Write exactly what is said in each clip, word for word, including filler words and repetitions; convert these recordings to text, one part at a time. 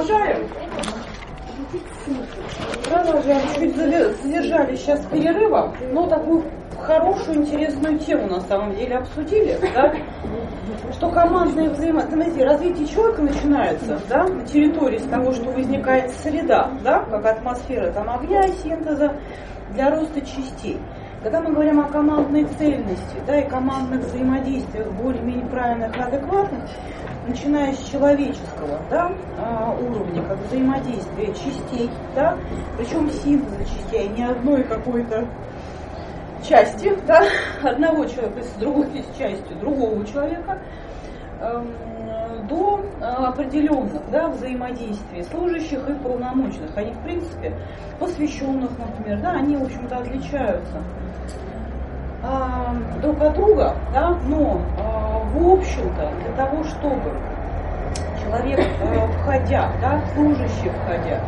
Продолжаем. Продолжаем. Чуть задержали сейчас перерыва, но такую хорошую, интересную тему на самом деле обсудили, да? Что командное взаимодействие, развитие человека начинается, да, на территории с того, что возникает среда, да, как атмосфера там огня, синтеза для роста частей. Когда мы говорим о командной цельности, да, и командных взаимодействиях более-менее правильных и адекватных, начиная с человеческого, да, уровня, как взаимодействия частей, да, причем синтеза частей, не одной какой-то части, да, одного человека с другой частью другого человека, э, до определенных, да, взаимодействий служащих и полномочных. Они, в принципе, посвященных, например, да, они, в общем-то, отличаются э, друг от друга, да, но, э, в общем-то, для того, чтобы человек, э, входя, да, служащий, входя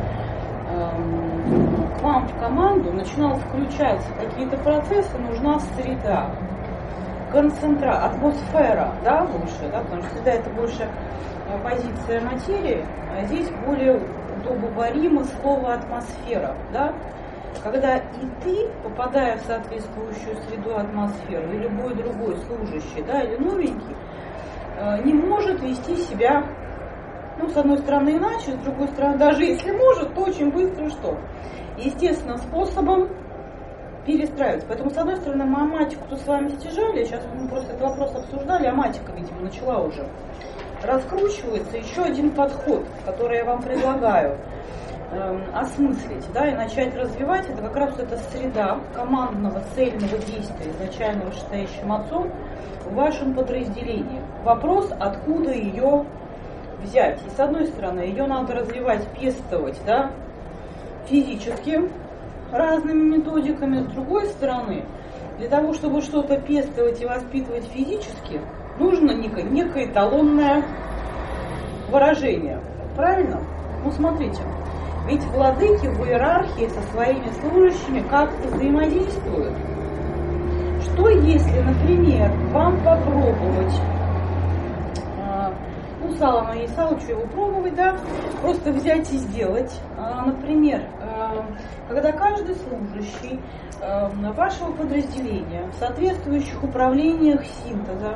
к вам в команду, начинал включаться какие-то процессы, нужна среда, концентра, атмосфера, да, больше, да, потому что среда это больше позиция материи, а здесь более удобоваримо слово атмосфера, да, когда и ты, попадая в соответствующую среду атмосферу, и любой другой служащий, да, или новенький, не может вести себя, ну, с одной стороны иначе, с другой стороны, даже если может, то очень быстро что? Естественным способом перестраиваться. Поэтому, с одной стороны, мы аматику-то с вами стяжали, сейчас мы просто этот вопрос обсуждали, аматика, видимо, начала уже раскручивается. Еще один подход, который я вам предлагаю э, осмыслить, да, и начать развивать, это как раз эта среда командного цельного действия, изначально вышестоящим отцом в вашем подразделении. Вопрос, откуда ее взять. И с одной стороны, ее надо развивать, пестовать, да, физически, разными методиками. С другой стороны, для того, чтобы что-то пестовать и воспитывать физически, нужно некое, некое эталонное выражение. Правильно? Ну, смотрите, ведь владыки в иерархии со своими служащими как-то взаимодействуют. Что если, например, вам попробовать, ну, сало, но не сало, что его пробовать, да, просто взять и сделать. Например, когда каждый служащий вашего подразделения в соответствующих управлениях синтеза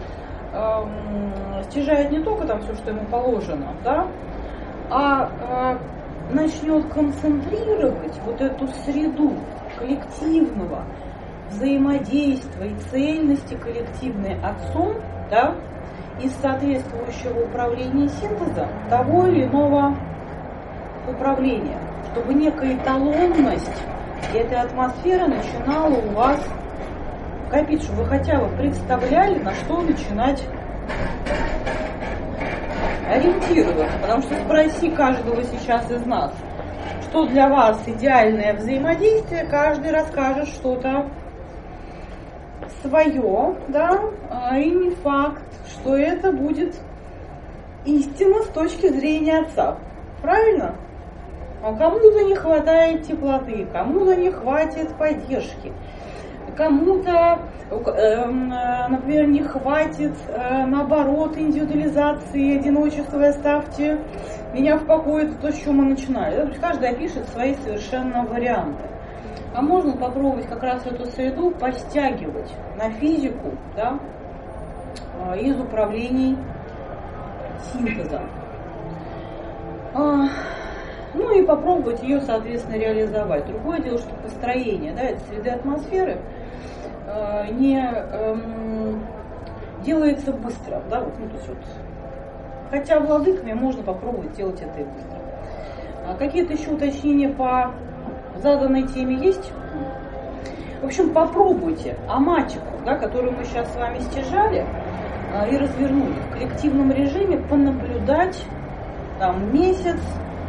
стяжает не только там все, что ему положено, да, а начнет концентрировать вот эту среду коллективного взаимодействия и цельности коллективной отцом, да, из соответствующего управления синтеза того или иного управления, чтобы некая эталонность и эта атмосфера начинала у вас копить, чтобы вы хотя бы представляли, на что начинать ориентироваться. Потому что спроси каждого сейчас из нас, что для вас идеальное взаимодействие, каждый расскажет что-то свое, да, и не факт, что это будет истина с точки зрения отца. Правильно? А кому-то не хватает теплоты, кому-то не хватит поддержки, кому-то, например, не хватит, наоборот, индивидуализации, одиночества, оставьте меня в покое, это то, с чего мы начинали. Каждый опишет свои совершенно варианты. А можно попробовать как раз эту среду постягивать на физику, да, из управлений синтеза. Ну и попробовать ее, соответственно, реализовать. Другое дело, что построение, да, этой среды атмосферы не эм, делается быстро, да, вот, ну, то есть вот, хотя владыками можно попробовать делать это и быстро. А какие-то еще уточнения по заданной теме есть? В общем, попробуйте аматику, да, которую мы сейчас с вами стяжали э, и развернули, в коллективном режиме понаблюдать там месяц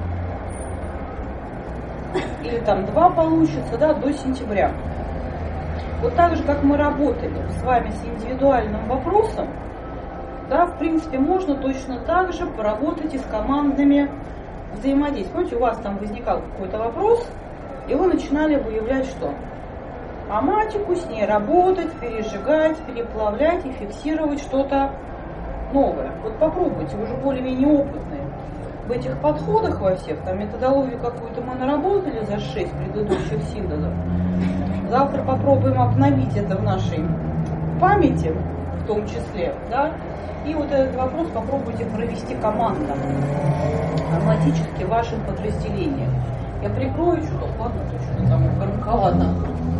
или там два получится, да, до сентября. Вот так же, как мы работали с вами с индивидуальным вопросом, да, в принципе, можно точно так же поработать и с командными взаимодействиями. Помните, у вас там возникал какой-то вопрос, и вы начинали выявлять что? Аматику, с ней работать, пережигать, переплавлять и фиксировать что-то новое. Вот попробуйте, вы уже более-менее опытные. в этих подходах во всех, там методологию какую-то мы наработали за шесть предыдущих синтезов. Завтра попробуем обновить это в нашей памяти, в том числе, да, и вот этот вопрос попробуйте провести командно, автоматически в ваших подразделениях. Я прикрою чуток, ладно, то что-то там громковато.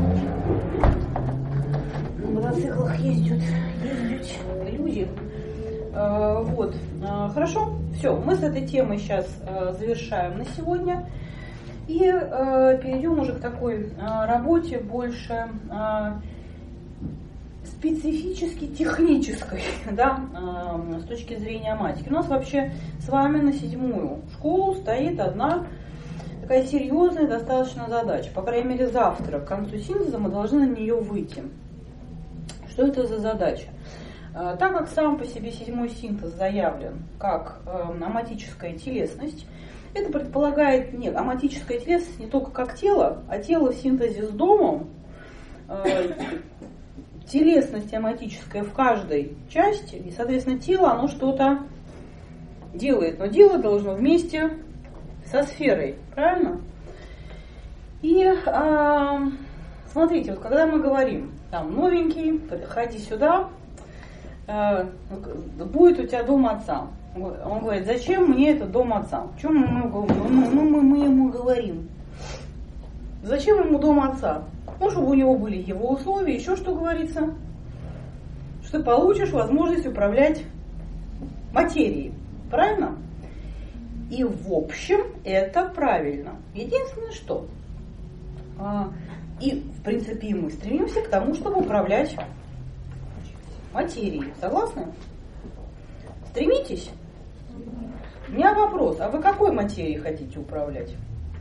На мотоциклах ездят, ездят люди. Э, вот, э, хорошо, все, мы с этой темой сейчас э, завершаем на сегодня. И э, перейдем уже к такой э, работе больше э, специфически технической, да, э, с точки зрения матики. У нас вообще с вами на седьмую школу стоит одна такая серьезная достаточно задача. По крайней мере, завтра к концу синтеза мы должны на нее выйти. Что это за задача? Э, так как сам по себе седьмой синтез заявлен как э, аматическая телесность, это предполагает, нет, аматическая телесность не только как тело, а тело в синтезе с домом, э, телесность аматическая в каждой части, и, соответственно, тело, оно что-то делает, но дело должно вместе со сферой, правильно? И э, смотрите, вот когда мы говорим, там, новенький, ходи сюда, э, будет у тебя дом отца. Он говорит, зачем мне этот дом отца? Почему мы, мы, мы, мы, мы ему говорим? Зачем ему дом отца? Ну, чтобы у него были его условия, еще что говорится? Что ты получишь возможность управлять материей. Правильно? И в общем это правильно. Единственное, что а, и в принципе мы стремимся к тому, чтобы управлять материей. Согласны? Стремитесь? У меня вопрос, а вы какой материей хотите управлять?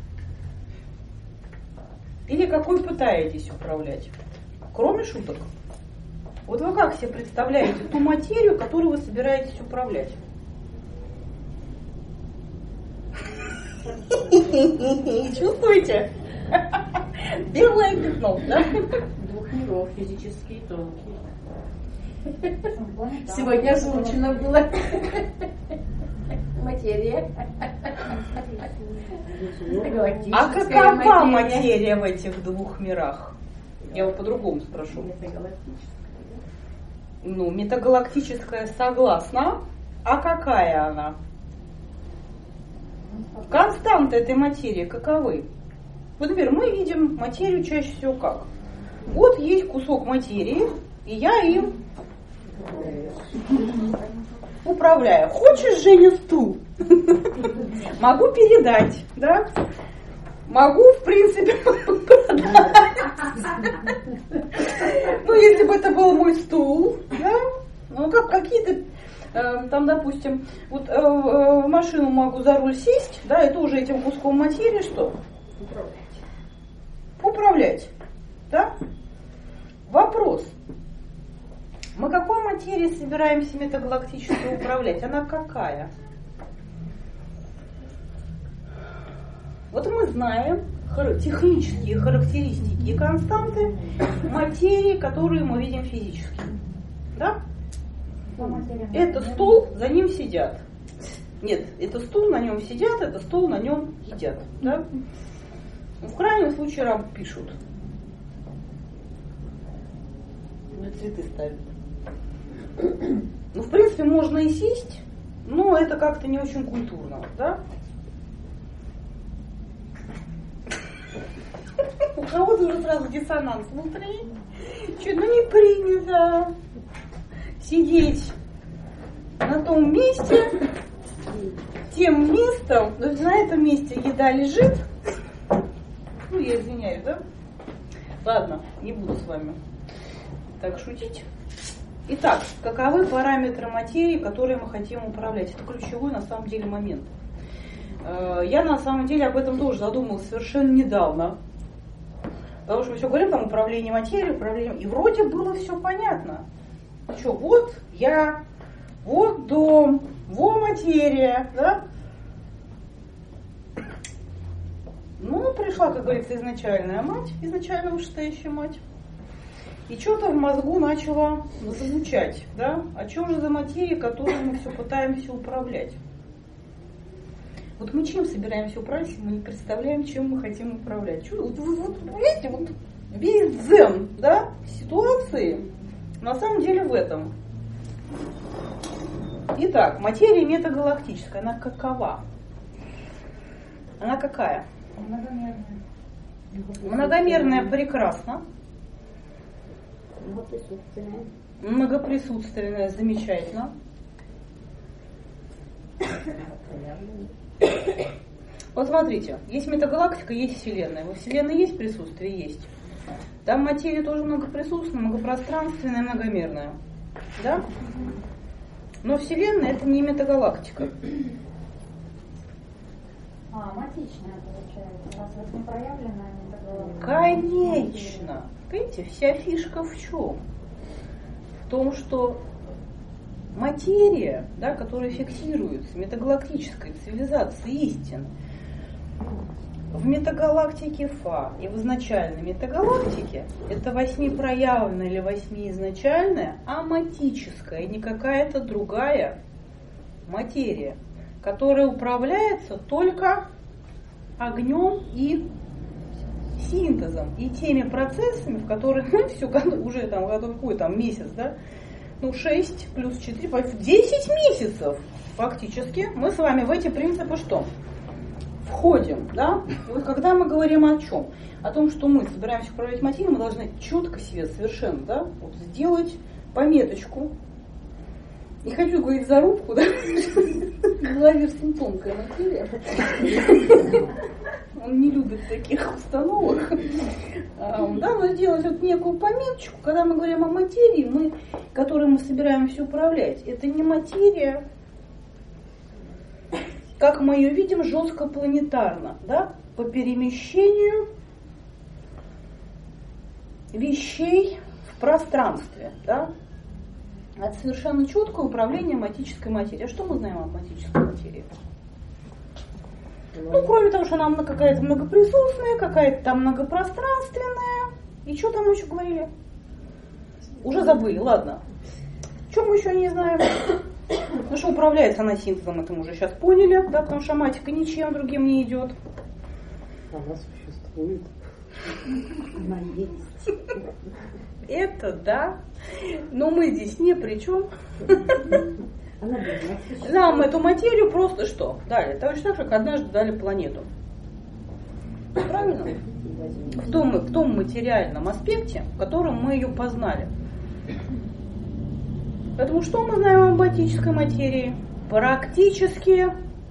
Или какой пытаетесь управлять? Кроме шуток. Вот вы как себе представляете ту материю, которую вы собираетесь управлять? Чувствуете? Белое пятно, да? Двух миров, физический и тонкий. Сегодня озвучено было материя. А какова материя в этих двух мирах? Я вот по-другому спрошу. Ну, метагалактическая согласна. А какая она? Константы этой материи каковы? Вот, например, мы видим материю чаще всего как? Вот есть кусок материи, и я им управляю. Хочешь, Женя, стул? Могу передать, да? Могу, в принципе, продать. Ну, если бы это был мой стул, да? Ну, как какие-то, э, там, допустим, вот э, в машину могу за руль сесть, да, и тоже этим куском материи что? Управлять. Управлять, да? Вопрос. Мы какой материей собираемся метагалактически управлять? Она какая? Вот мы знаем технические характеристики и константы материи, которые мы видим физически. Да? Это стол, за ним сидят. Нет, это стул, на нем сидят, это стол, на нем едят. Да? В крайнем случае раб пишут. Цветы ставят. Ну, в принципе, можно и сесть, но это как-то не очень культурно, да? У кого-то уже сразу диссонанс внутри. Чуть, ну не принято сидеть на том месте, тем местом, то есть на этом месте еда лежит. Ну, я извиняюсь, да? Ладно, не буду с вами так шутить. Итак, каковы параметры материи, которые мы хотим управлять? Это ключевой на самом деле момент. Я на самом деле об этом тоже задумалась совершенно недавно. Потому что мы все говорим там управление материей, управление. И вроде было все понятно. Ну что, вот я, вот дом, вот материя, да? Ну, пришла, как говорится, изначальная мать, изначально вышестоящая мать. И что-то в мозгу начало звучать, да? А что же за материя, которой мы все пытаемся управлять? Вот мы чем собираемся управлять, если мы не представляем, чем мы хотим управлять? Чё, вот, вот, вот, видите, вот весь дзен, да, ситуации на самом деле в этом. Итак, материя метагалактическая, она какова? Она какая? Многомерная. Многомерная, прекрасно. Многоприсутственная. Многоприсутственная, замечательно. Вот смотрите, есть метагалактика, есть Вселенная. Во Вселенной есть присутствие? Есть. Там материя тоже многоприсутственная, многопространственная, многомерная. Да? Но Вселенная это не метагалактика. А, матичная получается, раз вот непроявленная метагалактика. Конечно. Видите, вся фишка в чем? В том, что материя, да, которая фиксируется метагалактической цивилизацией истин, в метагалактике Фа и в изначальной метагалактике это восьмипроявленная или восьмиизначальная аматическая, не какая-то другая материя, которая управляется только огнем и синтезом и теми процессами, в которых мы все уже там какой там месяц, да, ну шесть плюс четыре, десять месяцев фактически мы с вами в эти принципы что? Входим, да? И вот когда мы говорим о чем? О том, что мы собираемся управлять материей, мы должны четко себе совершенно, да, вот сделать пометочку. Не хочу говорить зарубку, да? В голове очень тонкая материя. Он не любит таких установок. Да, но сделать вот некую пометочку, когда мы говорим о материи, мы, которой мы собираемся управлять, это не материя, как мы ее видим, жестко планетарно, да, по перемещению вещей в пространстве, да. Это совершенно четкое управление матической материей. А что мы знаем о матической материи? Ну, кроме того, что она какая-то многоприсутственная, какая-то там многопространственная. И что там мы еще говорили? Уже забыли, ладно. Что мы еще не знаем? Ну, что управляется она синтезом, это мы уже сейчас поняли, да, потому что матика ничем другим не идет. Она существует. Она есть. Это да, но мы здесь ни при чем. Она Нам эту материю просто что? Дали. Точно так же, как однажды дали планету. Правильно? В том, в том материальном аспекте, в котором мы ее познали. Поэтому что мы знаем о матической материи? Практически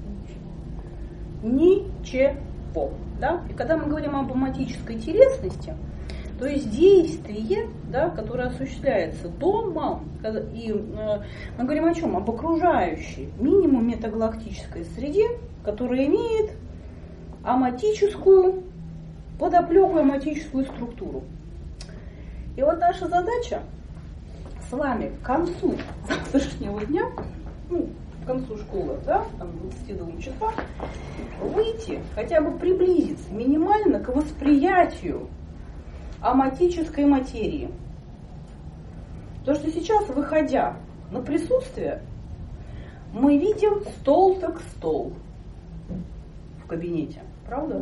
ничего. Да? И когда мы говорим об аматической телесности, то есть действие, да, которое осуществляется дома, и э, мы говорим о чем? Об окружающей минимум метагалактической среде, которая имеет аматическую, подоплеку, аматическую структуру. И вот наша задача с вами к концу завтрашнего дня, ну, к концу школы, да, там двадцати двух часов, выйти, хотя бы приблизиться минимально к восприятию аматической материи. То, что сейчас, выходя на присутствие, мы видим стол так стол в кабинете, правда?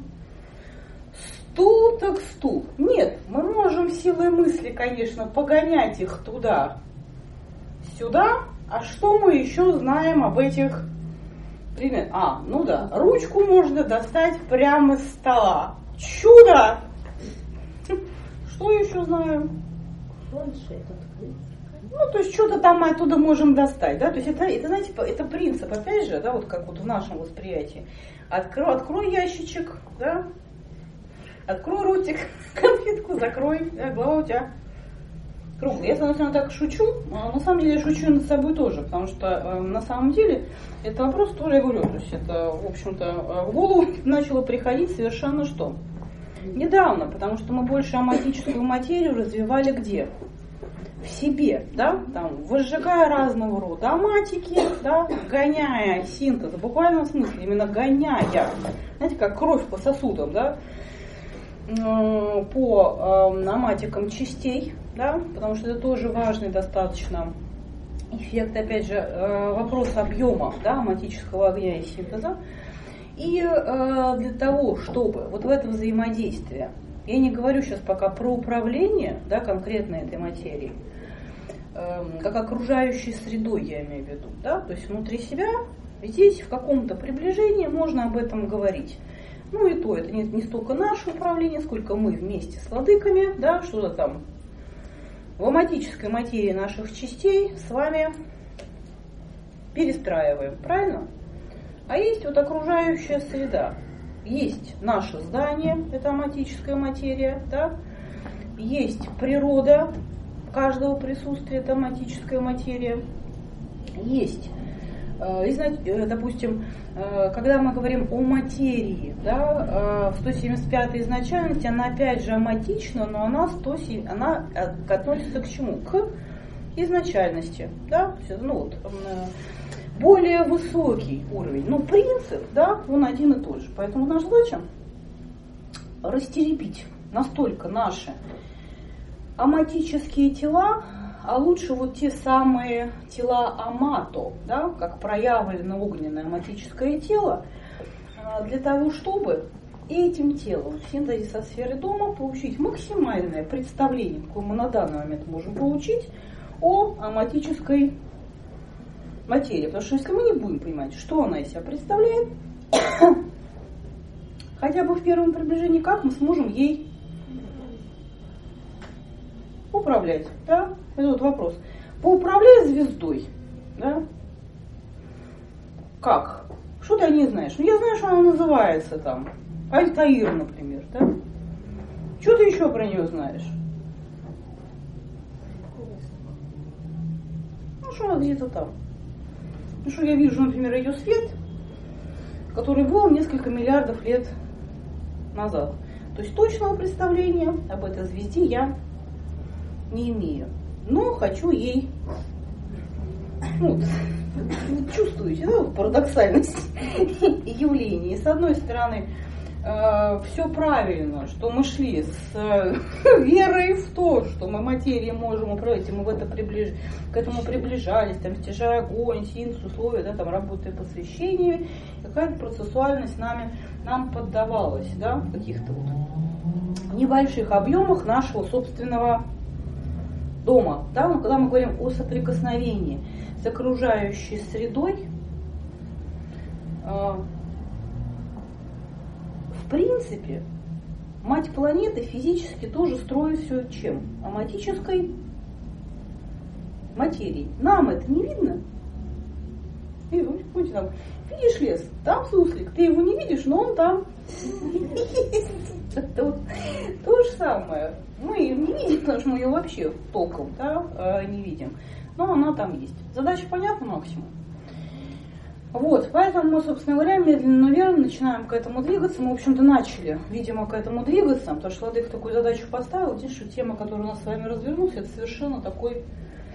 Стул так стул. Нет, мы можем силой мысли, конечно, погонять их туда, сюда. А что мы еще знаем об этих предметах? А, ну да, ручку можно достать прямо из стола. Чудо! Что еще знаем? Планшет открыть. Ну, то есть что-то там мы оттуда можем достать, да? То есть это, это, знаете, это принцип, опять же, да, вот как вот в нашем восприятии. Открой, открой ящичек, да? Открой ротик, конфетку закрой, да, голова у тебя круглая. Я, собственно, так шучу, а на самом деле я шучу над собой тоже, потому что э, на самом деле это вопрос тоже, я говорю, то есть это, в общем-то, в голову начало приходить совершенно что? Недавно, потому что мы больше аматическую материю развивали где? В себе, да, там, возжигая разного рода аматики, да, гоняя синтез, в буквальном смысле, именно гоняя, знаете, как кровь по сосудам, да, по э, аматикам частей, да, потому что это тоже важный достаточно эффект, опять же, вопрос объема, да, аматического огня и синтеза. И для того, чтобы вот в это взаимодействие, я не говорю сейчас пока про управление, да, конкретно этой материей, как окружающей средой, я имею в виду, да, то есть внутри себя, здесь в каком-то приближении можно об этом говорить. Ну и то, это не, не столько наше управление, сколько мы вместе с владыками, да, что-то там в аматической материи наших частей с вами перестраиваем, правильно? А есть вот окружающая среда. Есть наше здание, это аматическая материя, да? Есть природа каждого присутствия, это аматическая материя. Есть, допустим, когда мы говорим о материи, да, в сто семьдесят пятой изначальности, она опять же аматична, но она, сто семь, она относится к чему? К изначальности, да? Ну, вот, более высокий уровень. Но принцип, да, он один и тот же. Поэтому наша задача растеребить настолько наши аматические тела, а лучше вот те самые тела амато, да, как проявлено огненное аматическое тело, для того, чтобы этим телом в синтезе со сферой дома получить максимальное представление, какое мы на данный момент можем получить, о аматической материи. Потому что если мы не будем понимать, что она из себя представляет, хотя бы в первом приближении, как мы сможем ей управлять, да? Это вот вопрос. Поуправляй звездой, да? Как? Что ты о ней знаешь? Ну, я знаю, что она называется там Альтаир, например, да? Что ты еще про нее знаешь? Ну, что она где-то там. Ну, что я вижу, например, ее свет, который был несколько миллиардов лет назад. То есть точного представления об этой звезде я не имею. Но хочу ей, ну, чувствуете, да, вот парадоксальность явлений. С одной стороны, э, все правильно, что мы шли с э, верой в то, что мы материей можем управлять, и мы в это приближ... к этому приближались, там, стяжая огонь, синтез, условия, да, там, работая по освещению, какая-то процессуальность нами, нам поддавалась, да, в каких-то вот небольших объемах нашего собственного дома, да, но когда мы говорим о соприкосновении с окружающей средой, э, в принципе, мать планеты физически тоже строит все чем? Аматической материей. Нам это не видно. И, помните, там, видишь лес, там суслик, ты его не видишь, но он там есть. Это вот то же самое. Мы ее не видим, потому что мы ее вообще толком, да, не видим. Но она там есть. Задача понятна максимум. Вот, поэтому мы, собственно говоря, медленно, но верно начинаем к этому двигаться. Мы, в общем-то, начали, видимо, к этому двигаться, потому что Владыка такую задачу поставил. Здесь что тема, которая у нас с вами развернулась, это совершенно такой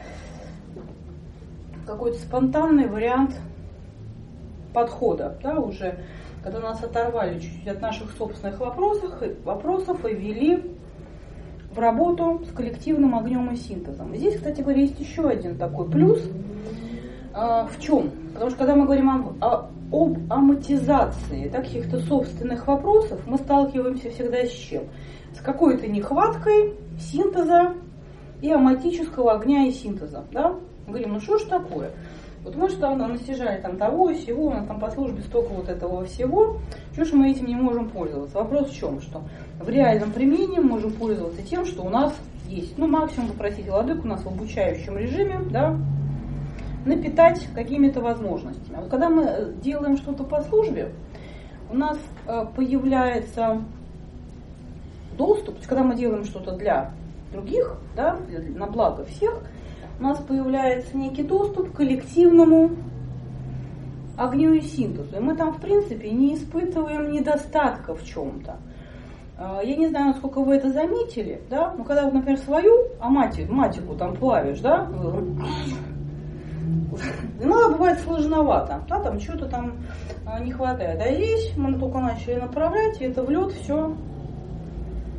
какой-то спонтанный вариант подхода, да, уже, когда нас оторвали чуть-чуть от наших собственных вопросов, вопросов и ввели в работу с коллективным огнем и синтезом. Здесь, кстати говоря, есть еще один такой плюс. А, в чем? Потому что когда мы говорим о, о, об аматизации да, каких-то собственных вопросов, мы сталкиваемся всегда с чем? С какой-то нехваткой синтеза и аматического огня и синтеза. Да? Мы говорим, ну что ж такое? Вот мы что там настижали там того и сего, у нас там по службе столько вот этого всего, что ж мы этим не можем пользоваться? Вопрос в чем? Что в реальном применении мы можем пользоваться тем, что у нас есть. Ну, максимум попросить владыку у нас в обучающем режиме, да, напитать какими-то возможностями. А вот когда мы делаем что-то по службе, у нас появляется доступ, то есть когда мы делаем что-то для других, да, на благо всех, у нас появляется некий доступ к коллективному огню и синтезу. И мы там, в принципе, не испытываем недостатка в чем-то. Я не знаю, насколько вы это заметили, да, но когда, вот, например, свою аматику, матику там плавишь, да, иногда бывает сложновато, да, там что-то там не хватает. А здесь мы только начали направлять, и это в лед все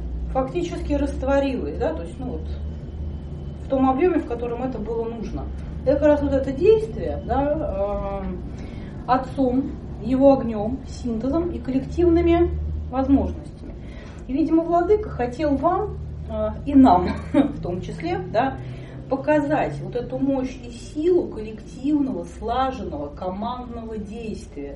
фактически растворилось, да, то есть, ну вот, в том объеме, в котором это было нужно. это как раз вот это действие, да, э, отцом, его огнем, синтезом и коллективными возможностями. И, видимо, владыка хотел вам э, и нам в том числе, да, показать вот эту мощь и силу коллективного, слаженного, командного действия.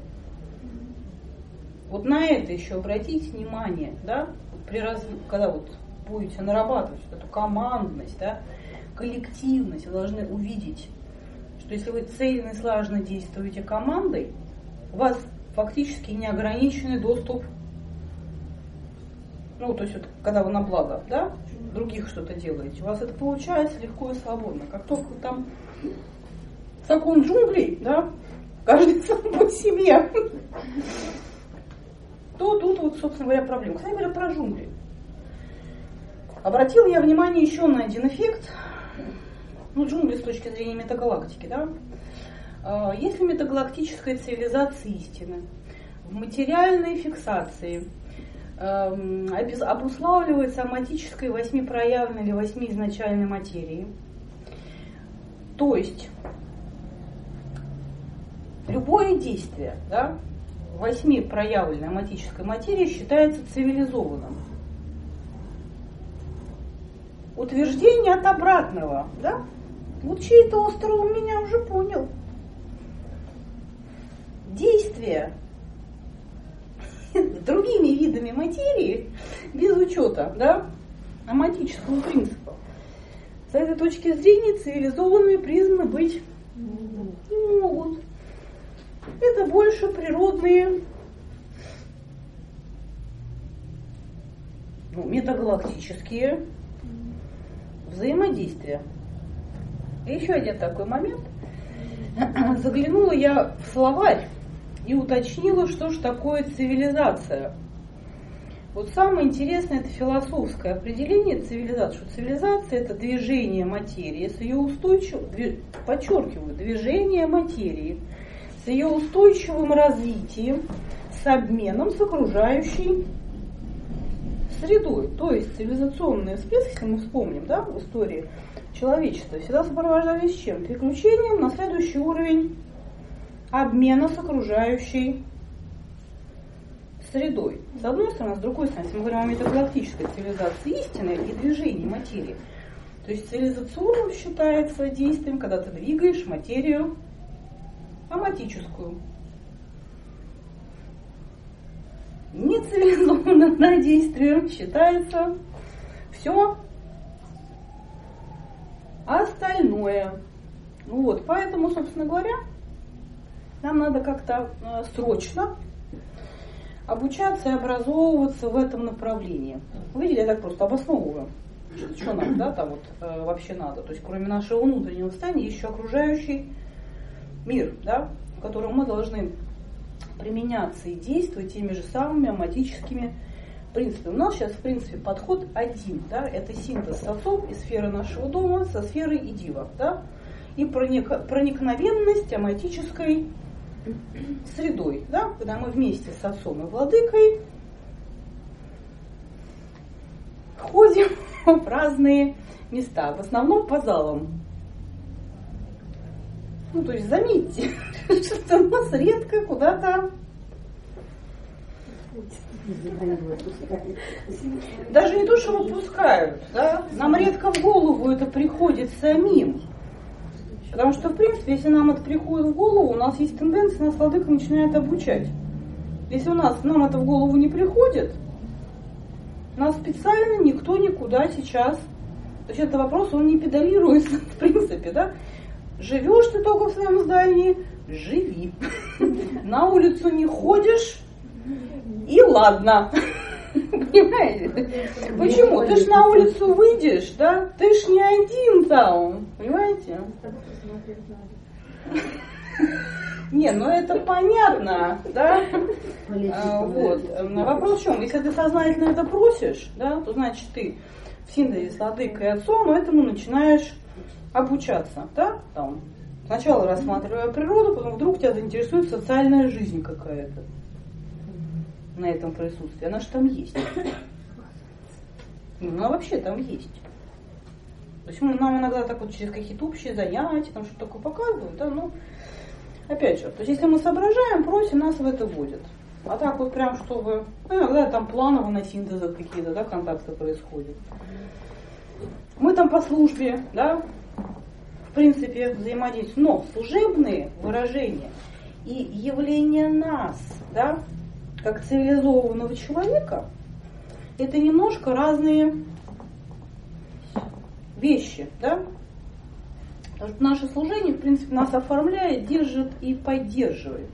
Вот на это еще обратите внимание, да, при раз... когда вот будете нарабатывать вот эту командность, да, коллективность, вы должны увидеть, что если вы цельно и слаженно действуете командой, у вас фактически неограниченный доступ, ну, то есть вот, когда вы на благо, да, других что-то делаете, у вас это получается легко и свободно. Как только там закон джунглей, да, каждый сам по себе, то тут вот, собственно говоря, проблема. Кстати говоря, про джунгли. Обратил я внимание еще на один эффект. Ну, джунгли с точки зрения метагалактики, да. Если метагалактическая цивилизация истины в материальной фиксации обуславливает соматической восьмипроявленной или восьмиизначальной материи, то есть любое действие, да, восьмипроявленной соматической материи считается цивилизованным. Утверждение от обратного, да? Вот чей-то остров меня уже понял. Действие с другими видами материи, без учета, да, аматического принципа, с этой точки зрения цивилизованными признаны быть не могут. Это больше природные, ну, метагалактические взаимодействия. И еще один такой момент. Заглянула я в словарь и уточнила, что же такое цивилизация. Вот самое интересное — это философское определение цивилизации, что цивилизация — это движение материи с ее устойчивым, подчеркиваю, движение материи с ее устойчивым развитием, с обменом с окружающей средой. То есть цивилизационные всплески, если мы вспомним, да, в истории человечества, всегда сопровождались чем? Переключением на следующий уровень обмена с окружающей средой. С одной стороны, с другой стороны, если мы говорим о метагалактической цивилизации истины и движении материи, то есть цивилизационным считается действием, когда ты двигаешь материю аматическую. Нецивилизованным на действием считается все остальное. Ну вот, поэтому, собственно говоря, нам надо как-то э, срочно обучаться и образовываться в этом направлении. Вы видите, я так просто обосновываю, что, что нам, да, там вот э, вообще надо. То есть, кроме нашего внутреннего состояния, есть еще окружающий мир, да, в котором мы должны применяться и действовать теми же самыми аматическими принципами. У нас сейчас, в принципе, подход один, да, это синтез с отцом и сферы нашего дома со сферой и дива, да, и проник, проникновенность аматической средой, да, когда мы вместе с отцом и владыкой ходим в разные места, в основном по залам. Ну, то есть, заметьте, что нас редко куда-то даже не то, что выпускают, да, нам редко в голову это приходит самим. Потому что, в принципе, если нам это приходит в голову, у нас есть тенденция, нас владыка начинает обучать. Если у нас, нам это в голову не приходит, нас специально никто никуда сейчас, то есть это вопрос, он не педалируется, в принципе, да. Живешь ты только в своем здании, живи. На улицу не ходишь, и ладно. Понимаете? Почему? Ты ж на улицу выйдешь, да? Ты ж не один там. Понимаете? Не, ну это понятно, да? А, вот. Вопрос в чем? Если ты сознательно это просишь, да, то значит ты в синтезе с владыкой и отцом этому начинаешь обучаться, да? Там. Сначала рассматривая природу, потом вдруг тебя заинтересует социальная жизнь какая-то на этом присутствии. Она же там есть. Ну, она вообще там есть. То есть мы, нам иногда так вот через какие-то общие занятия, там что-то такое показывают, да, ну, опять же, то есть если мы соображаем, просим, нас в это вводят. А так вот прям, чтобы, ну, иногда там планово на синтезах какие-то, да, контакты происходят. Мы там по службе, да, в принципе, взаимодействуем, но служебные выражения и явление нас, да, как цивилизованного человека, это немножко разные вещи, да? Потому что наше служение, в принципе, нас оформляет, держит и поддерживает.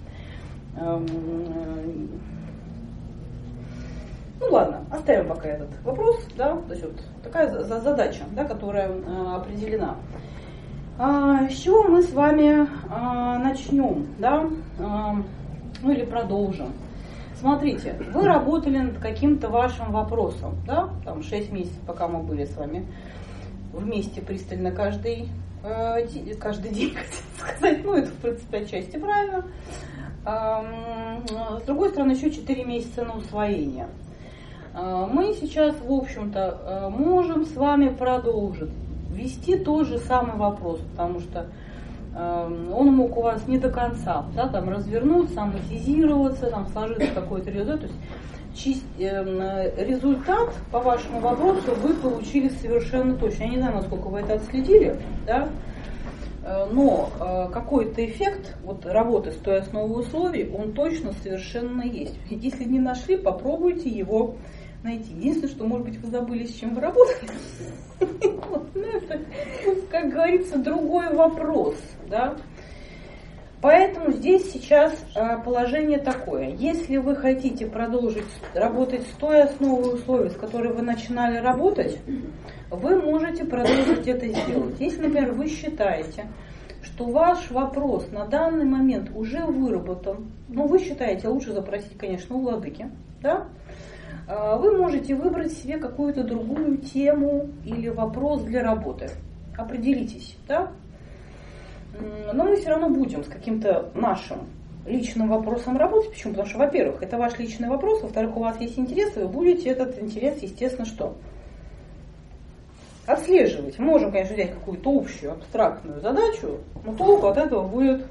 Ну ладно, оставим пока этот вопрос, да, то есть вот такая задача, да, которая э, определена. А, с чего мы с вами а, начнем, да, а, ну или продолжим? Смотрите, вы работали над каким-то вашим вопросом, да, там шесть месяцев, пока мы были с вами вместе пристально каждый, э, каждый день, хотел сказать, ну это в принципе отчасти правильно. А, с другой стороны, еще четыре месяца на усвоение. Мы сейчас, в общем-то, можем с вами продолжить вести тот же самый вопрос, потому что он мог у вас не до конца, да, там развернуться, амортизироваться, там сложиться какой-то результат. То есть результат по вашему вопросу вы получили совершенно точно. Я не знаю, насколько вы это отследили, да, но какой-то эффект вот, работы с той основой условий, он точно совершенно есть. Если не нашли, попробуйте его найти. Единственное, что, может быть, вы забыли, с чем вы работали. Ну, это, как говорится, другой вопрос. Да? Поэтому здесь сейчас положение такое. Если вы хотите продолжить работать с той основой условий, с которой вы начинали работать, вы можете продолжить это сделать. Если, например, вы считаете, что ваш вопрос на данный момент уже выработан, ну, вы считаете, лучше запросить, конечно, у владыки, да? Вы можете выбрать себе какую-то другую тему или вопрос для работы. Определитесь, да? Но мы все равно будем с каким-то нашим личным вопросом работать. Почему? Потому что, во-первых, это ваш личный вопрос, во-вторых, у вас есть интерес, и вы будете этот интерес, естественно, что? Отслеживать. Мы можем, конечно, взять какую-то общую, абстрактную задачу, но толку от этого будет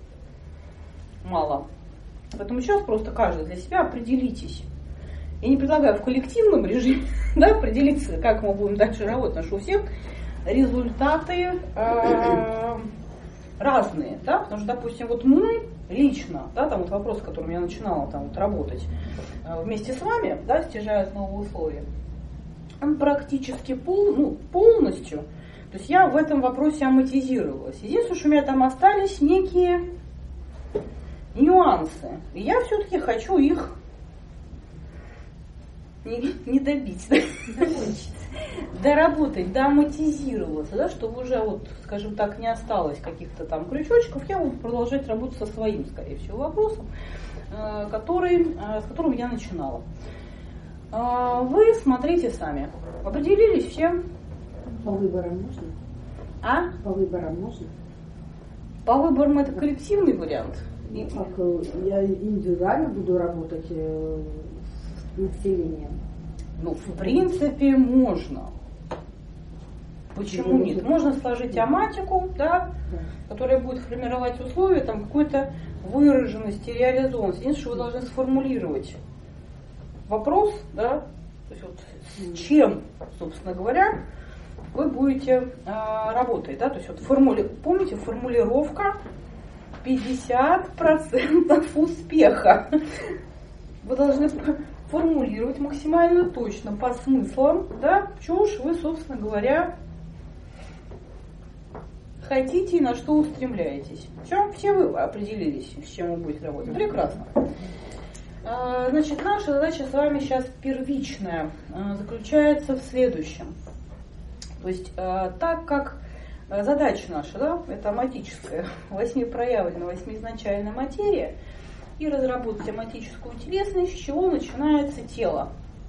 мало. Поэтому сейчас просто каждый для себя определитесь. Я не предлагаю в коллективном режиме, да, определиться, как мы будем дальше работать, потому что у всех результаты э, разные, да, потому что, допустим, вот мы лично, да, там вот вопрос, с которым я начинала там вот работать э, вместе с вами, да, стяжая новые условия, он практически пол, ну, полностью, то есть я в этом вопросе амортизировалась. Единственное, что у меня там остались некие нюансы, и я все-таки хочу их Не, не добить, да? Доработать, доамортизироваться, да, чтобы уже, вот, скажем так, не осталось каких-то там крючочков, я буду продолжать работать со своим, скорее всего, вопросом, который, с которым я начинала. Вы смотрите сами. Определились все? По выборам можно? А? По выборам можно? По выборам это коллективный вариант? Ну, как я индивидуально буду работать с населением? Ну, в принципе, можно. Почему нет? Можно сложить аматику, да, Да. которая будет формировать условия там, какой-то выраженности, реализованности. Единственное, что вы должны сформулировать вопрос, да, то есть вот с чем, собственно говоря, вы будете э, работать. Да? То есть вот формули... Помните, формулировка пятьдесят процентов успеха. Вы должны формулировать максимально точно по смыслам, да, что ж вы, собственно говоря, хотите и на что устремляетесь. Все, все вы определились, с чем вы будете работать. Прекрасно. Значит, наша задача с вами сейчас первичная, заключается в следующем. То есть, так как задача наша, да, это аматическая, восьмипроявленная, восьмиизначальная материя, и разработать аматическую телесность, с чего начинается тело.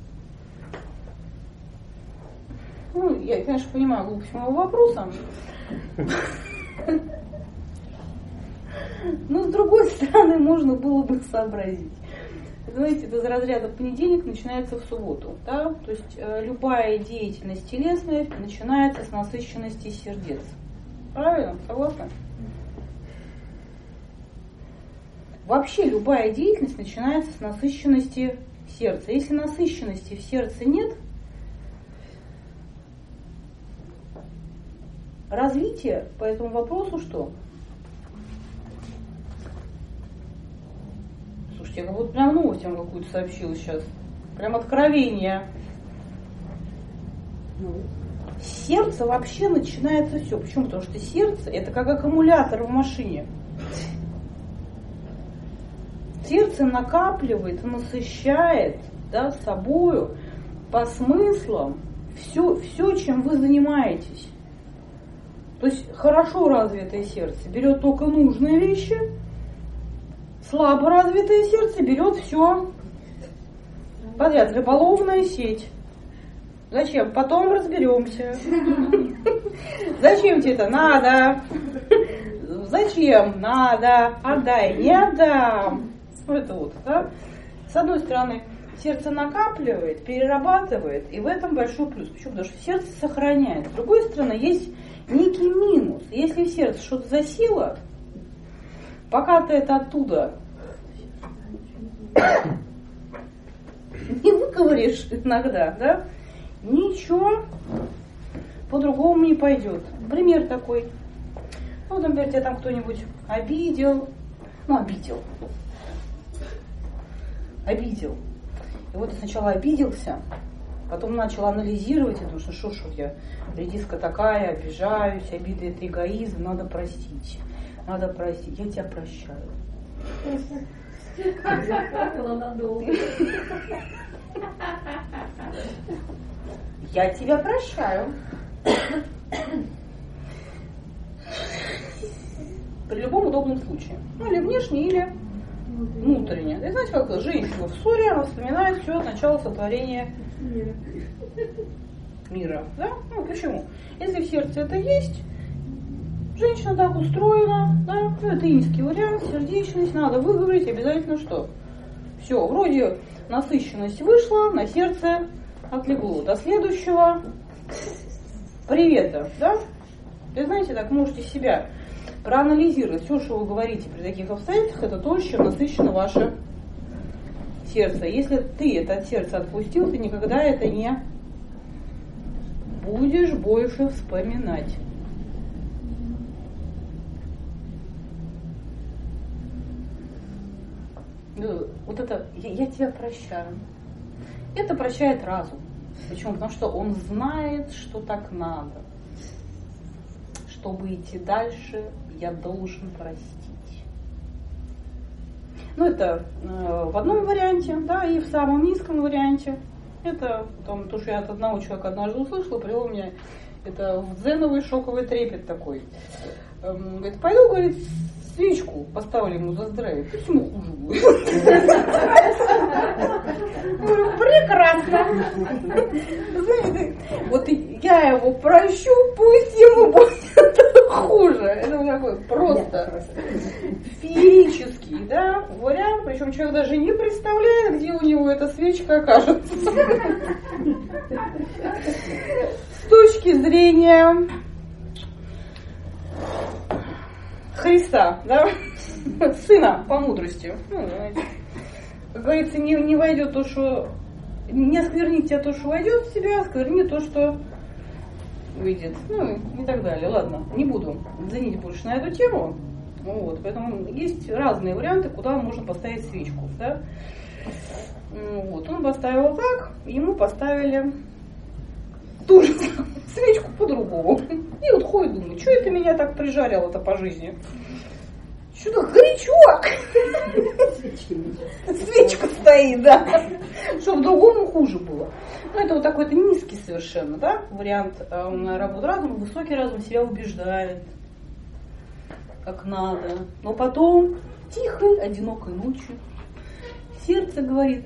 Ну, я, конечно, понимаю глупость моего вопроса. Но, с другой стороны, можно было бы сообразить. Это, знаете, это из разряда понедельник начинается в субботу. Да? То есть э, любая деятельность телесная начинается с насыщенности сердец. Правильно? Согласны? Вообще любая деятельность начинается с насыщенности сердца. Если насыщенности в сердце нет, развитие по этому вопросу что? Слушайте, я как будто прям новость вам какую-то сообщила сейчас. Прям откровение. С сердца вообще начинается все. Почему? Потому что сердце это как аккумулятор в машине. Сердце накапливает, насыщает, да, собою по смыслам все, все, чем вы занимаетесь. То есть хорошо развитое сердце берет только нужные вещи, слабо развитое сердце берет все подряд. Рыболовная сеть. Зачем? Потом разберемся. Зачем тебе это? Надо. Зачем? Надо. Отдай. Не отдам. Это вот, да? С одной стороны, сердце накапливает, перерабатывает, и в этом большой плюс. Почему? Потому что сердце сохраняет. С другой стороны, есть некий минус. Если в сердце что-то засело, пока ты это оттуда не выковыришь иногда, да, ничего по-другому не пойдет. Пример такой. Ну, например, тебя там кто-нибудь обидел, ну, обидел. Обидел. И вот я сначала обиделся, потом начал анализировать, и думаю, что что ж я, редиска такая, обижаюсь, обида это эгоизм, надо простить. Надо простить. Я тебя прощаю. Я тебя прощаю. При любом удобном случае. Ну, или внешне, или внутренне. И знаете, как женщина в ссоре, она вспоминает все от начала сотворения мира. мира. Да? Ну, почему? Если в сердце это есть, женщина так устроена, да? Ну, это инский вариант, сердечность, надо выговорить обязательно что? Все, вроде насыщенность вышла, на сердце отлегло. До следующего привета, да? Вы знаете, так можете себя проанализировать. Все, что вы говорите при таких обстоятельствах, это то, чем насыщено ваше сердце. Если ты это от сердца отпустил, ты никогда это не будешь больше вспоминать. Вот это я, я тебя прощаю. Это прощает разум. Почему? Потому что он знает, что так надо. Чтобы идти дальше, я должен простить. Ну, это э, в одном варианте, да, и в самом низком варианте. Это там, то, что я от одного человека однажды услышала, привело меня это в дзеновый шоковый трепет такой. Эм, говорит, пойду, говорит, свечку поставили ему за здравие, пусть ему хуже будет. Прекрасно. Знаете, вот я его прощу, пусть ему будет хуже. Это такой просто феерический, да, вариант. Причем человек даже не представляет, где у него эта свечка окажется. С точки зрения Христа, да, сына по мудрости. Ну, как говорится, не, не войдет то, что не осквернит тебя то, что войдет в тебя, осквернит то, что выйдет. Ну и так далее. Ладно, не буду занять больше на эту тему. Вот, поэтому есть разные варианты, куда можно поставить свечку. Да? Вот, он поставил так, ему поставили ту же свечку по-другому. И вот ходит, думает, что это меня так прижарило-то по жизни? Что-то горячок. Свечка стоит, да. Чтобы другому хуже было. Ну, это вот такой-то низкий совершенно, да, вариант э, работы разума. Высокий разум себя убеждает, как надо. Но потом, тихой, одинокой ночью, сердце говорит,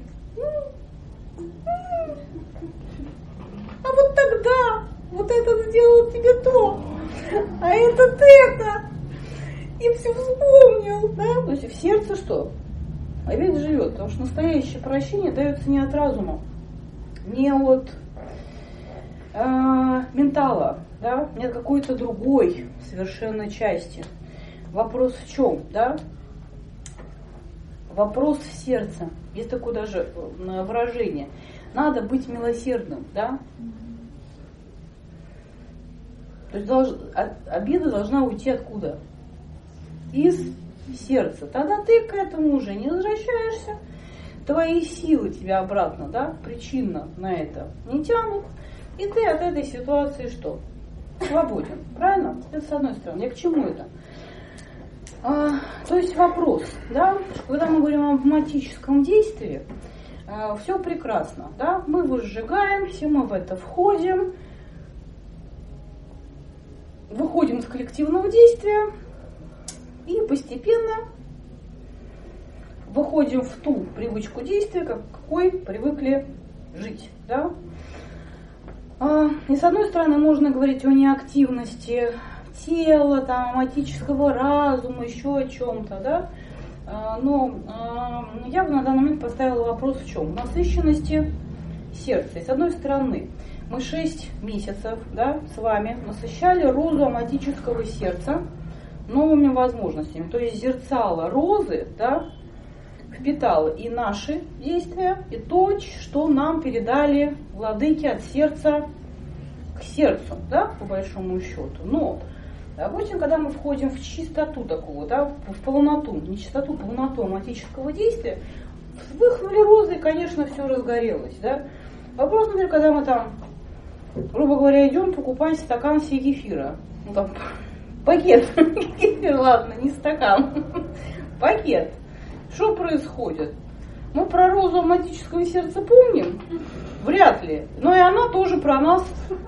а вот тогда вот это сделал тебе то, а этот это. И все вспомнил, да? То есть в сердце что? опять живет. Потому что настоящее прощение дается не от разума, не от э, ментала, да, не от какой-то другой совершенно части. Вопрос в чем, да? Вопрос в сердце. Есть такое даже выражение. Надо быть милосердным, да? То есть долж, обида должна уйти откуда? Из сердца. Тогда ты к этому уже не возвращаешься. Твои силы тебя обратно, да, причинно на это не тянут. И ты от этой ситуации что? Свободен. Правильно? Это с одной стороны. Я к чему это? А, то есть вопрос, да, когда мы говорим о автоматическом действии, а, все прекрасно, да, мы возжигаемся, мы в это входим, выходим из коллективного действия и постепенно выходим в ту привычку действия, как, какой привыкли жить, да. А, и с одной стороны можно говорить о неактивности тела, там, оматического разума, еще о чем-то, да. А, но а, я бы на данный момент поставила вопрос в чем? В насыщенности сердца. И с одной стороны, мы шесть месяцев, да, с вами насыщали розу оматического сердца новыми возможностями. То есть зерцало розы, да, впитало и наши действия, и то, что нам передали владыки от сердца к сердцу, да, по большому счету. Но, допустим, когда мы входим в чистоту такого, да, в полноту, не чистоту, полноту оматического действия, вспыхнули розы, и, конечно, все разгорелось, да. Вопрос, например, когда мы там, грубо говоря, идем покупать стакан себе кефира, ну там, пакет, кефир, ладно, не стакан, пакет. Что происходит? Мы про розу оматического сердца помним? Вряд ли. Но и она тоже про нас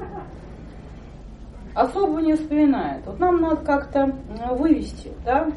особо не вспоминает. Вот нам надо как-то вывести, да,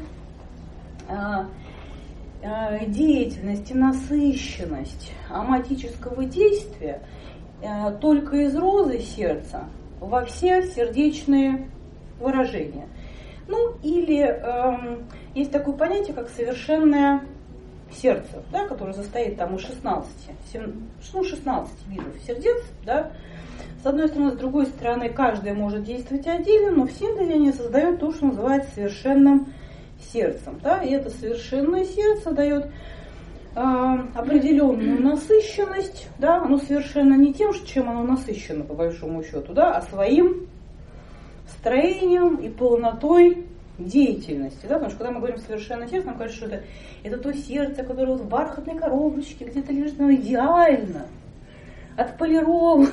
деятельность и насыщенность оматического действия только из розы сердца во все сердечные выражения. Ну, или э, есть такое понятие, как совершенное сердце, да, которое состоит там из шестнадцати, ну, шестнадцати видов сердец, да. С одной стороны, с другой стороны, каждое может действовать отдельно, но в синтезе они создают то, что называется совершенным сердцем, да, и это совершенное сердце дает э, определенную насыщенность, да, оно совершенно не тем, чем оно насыщено, по большому счету, да, а своим строением и полнотой деятельности, да, потому что когда мы говорим совершенное сердце, нам кажется, что это, это то сердце, которое вот в бархатной коробочке где-то лежит, оно идеально отполировано.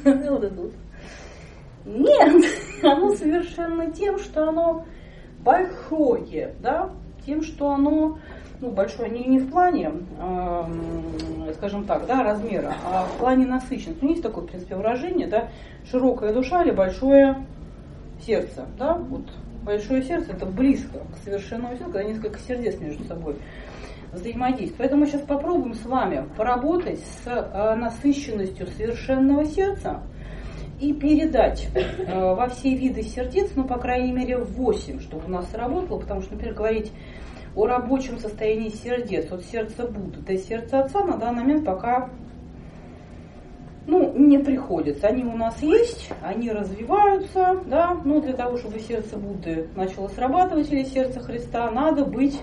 Нет, оно совершенно тем, что оно большое, да, тем, что оно, ну, большое не, не в плане, э, скажем так, да, размера, а в плане насыщенности. Ну, есть такое, в принципе, выражение, да, широкая душа или большое сердце, да, вот большое сердце это близко к совершенному сердцу, когда несколько сердец между собой взаимодействуют. Поэтому мы сейчас попробуем с вами поработать с э, насыщенностью совершенного сердца и передать э, во все виды сердец, ну, по крайней мере, восемь, чтобы у нас сработало, потому что, например, говорить о рабочем состоянии сердец, от сердца Будды до сердца Отца на данный момент пока, ну, не приходится. Они у нас есть, они развиваются, да, но для того, чтобы сердце Будды начало срабатывать или сердце Христа, надо быть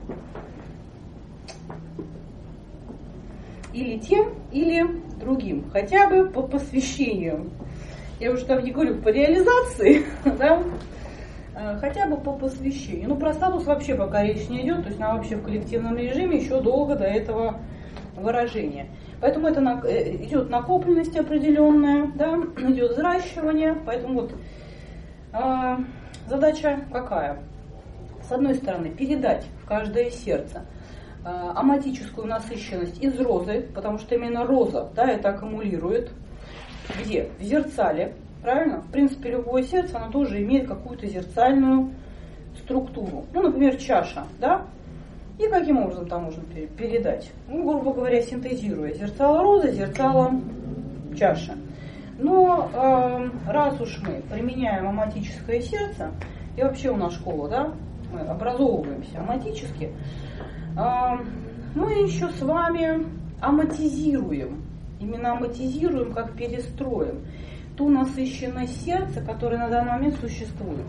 или тем, или другим, хотя бы по посвящению. Я уже там не говорю по реализации, да, хотя бы по посвящению. Ну, про статус вообще пока речь не идет, то есть нам вообще в коллективном режиме еще долго до этого выражения. Поэтому это идет накопленность определенная, да, идет взращивание, поэтому вот э, задача какая? С одной стороны, передать в каждое сердце э, оматическую насыщенность из розы, потому что именно роза, да, это аккумулирует. Где? В зерцале, правильно? В принципе, любое сердце, оно тоже имеет какую-то зерцальную структуру. Ну, например, чаша, да? И каким образом там можно передать? Ну, грубо говоря, синтезируя зерцало розы, зерцало чаши. Но э, раз уж мы применяем оматическое сердце, и вообще у нас школа, да, мы образовываемся оматически, э, мы еще с вами аматизируем, именно аматизируем, как перестроим ту насыщенность сердца, которая на данный момент существует.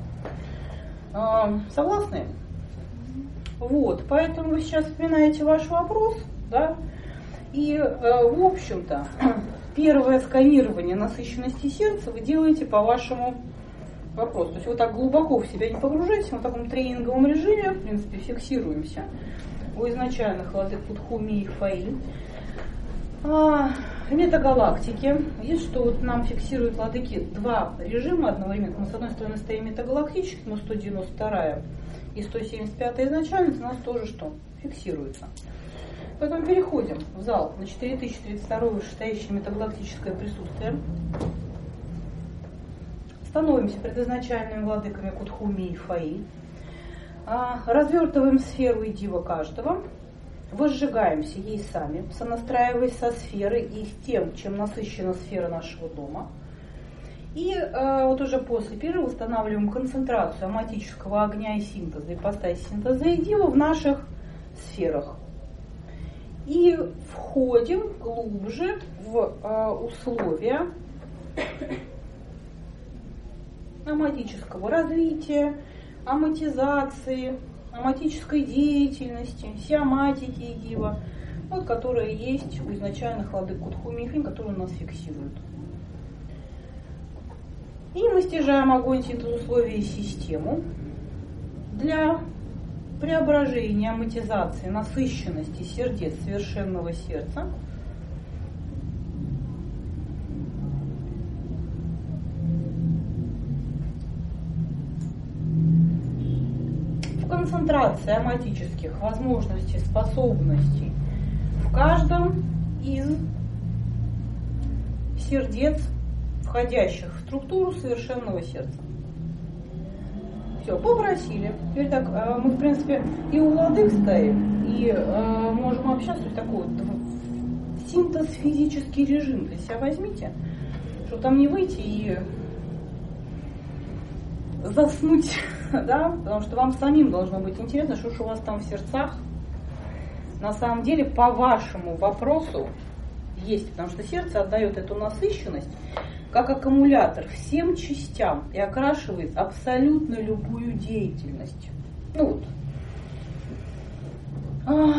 Согласны? Вот, поэтому вы сейчас вспоминаете ваш вопрос, да, и, в общем-то, первое сканирование насыщенности сердца вы делаете по вашему вопросу. То есть вы так глубоко в себя не погружаетесь, мы в таком тренинговом режиме, в принципе, фиксируемся у изначальных владык Кутхуми и Фаи. А, в метагалактике есть, что вот нам фиксируют владыки два режима одновременно. Мы, с одной стороны, стоим метагалактически, но сто девяносто вторая и сто семьдесят пятая изначально у нас тоже что? Фиксируется. Поэтому переходим в зал на четыре тысячи тридцать два вышестоящее метагалактическое присутствие. Становимся предизначальными владыками Кутхуми и Фаи. Развертываем сферу и дива каждого. Возжигаемся ей сами, сонастраиваясь со сферой и с тем, чем насыщена сфера нашего дома. И э, вот уже после перерыва устанавливаем концентрацию аматического огня и синтеза, ипостаси синтеза и дива в наших сферах. И входим глубже в э, условия аматического развития, аматизации, аматической деятельности, сиаматики и дива, вот, которые есть у изначальных владык Кутхуми и Фаи, которые нас фиксируют. И мы стяжаем огонь, синтез, условия и систему для преображения, аматизации, насыщенности сердец совершенного сердца в концентрации аматических возможностей, способностей в каждом из сердец, входящих в структуру совершенного сердца. Все, попросили. Теперь так, мы, в принципе, и у владык стоим, и э, можем общаться. То есть такой вот синтез, физический режим для себя возьмите, чтобы там не выйти и заснуть, да, потому что вам самим должно быть интересно, что же у вас там в сердцах на самом деле по вашему вопросу есть, потому что сердце отдает эту насыщенность как аккумулятор всем частям и окрашивает абсолютно любую деятельность. Ну вот.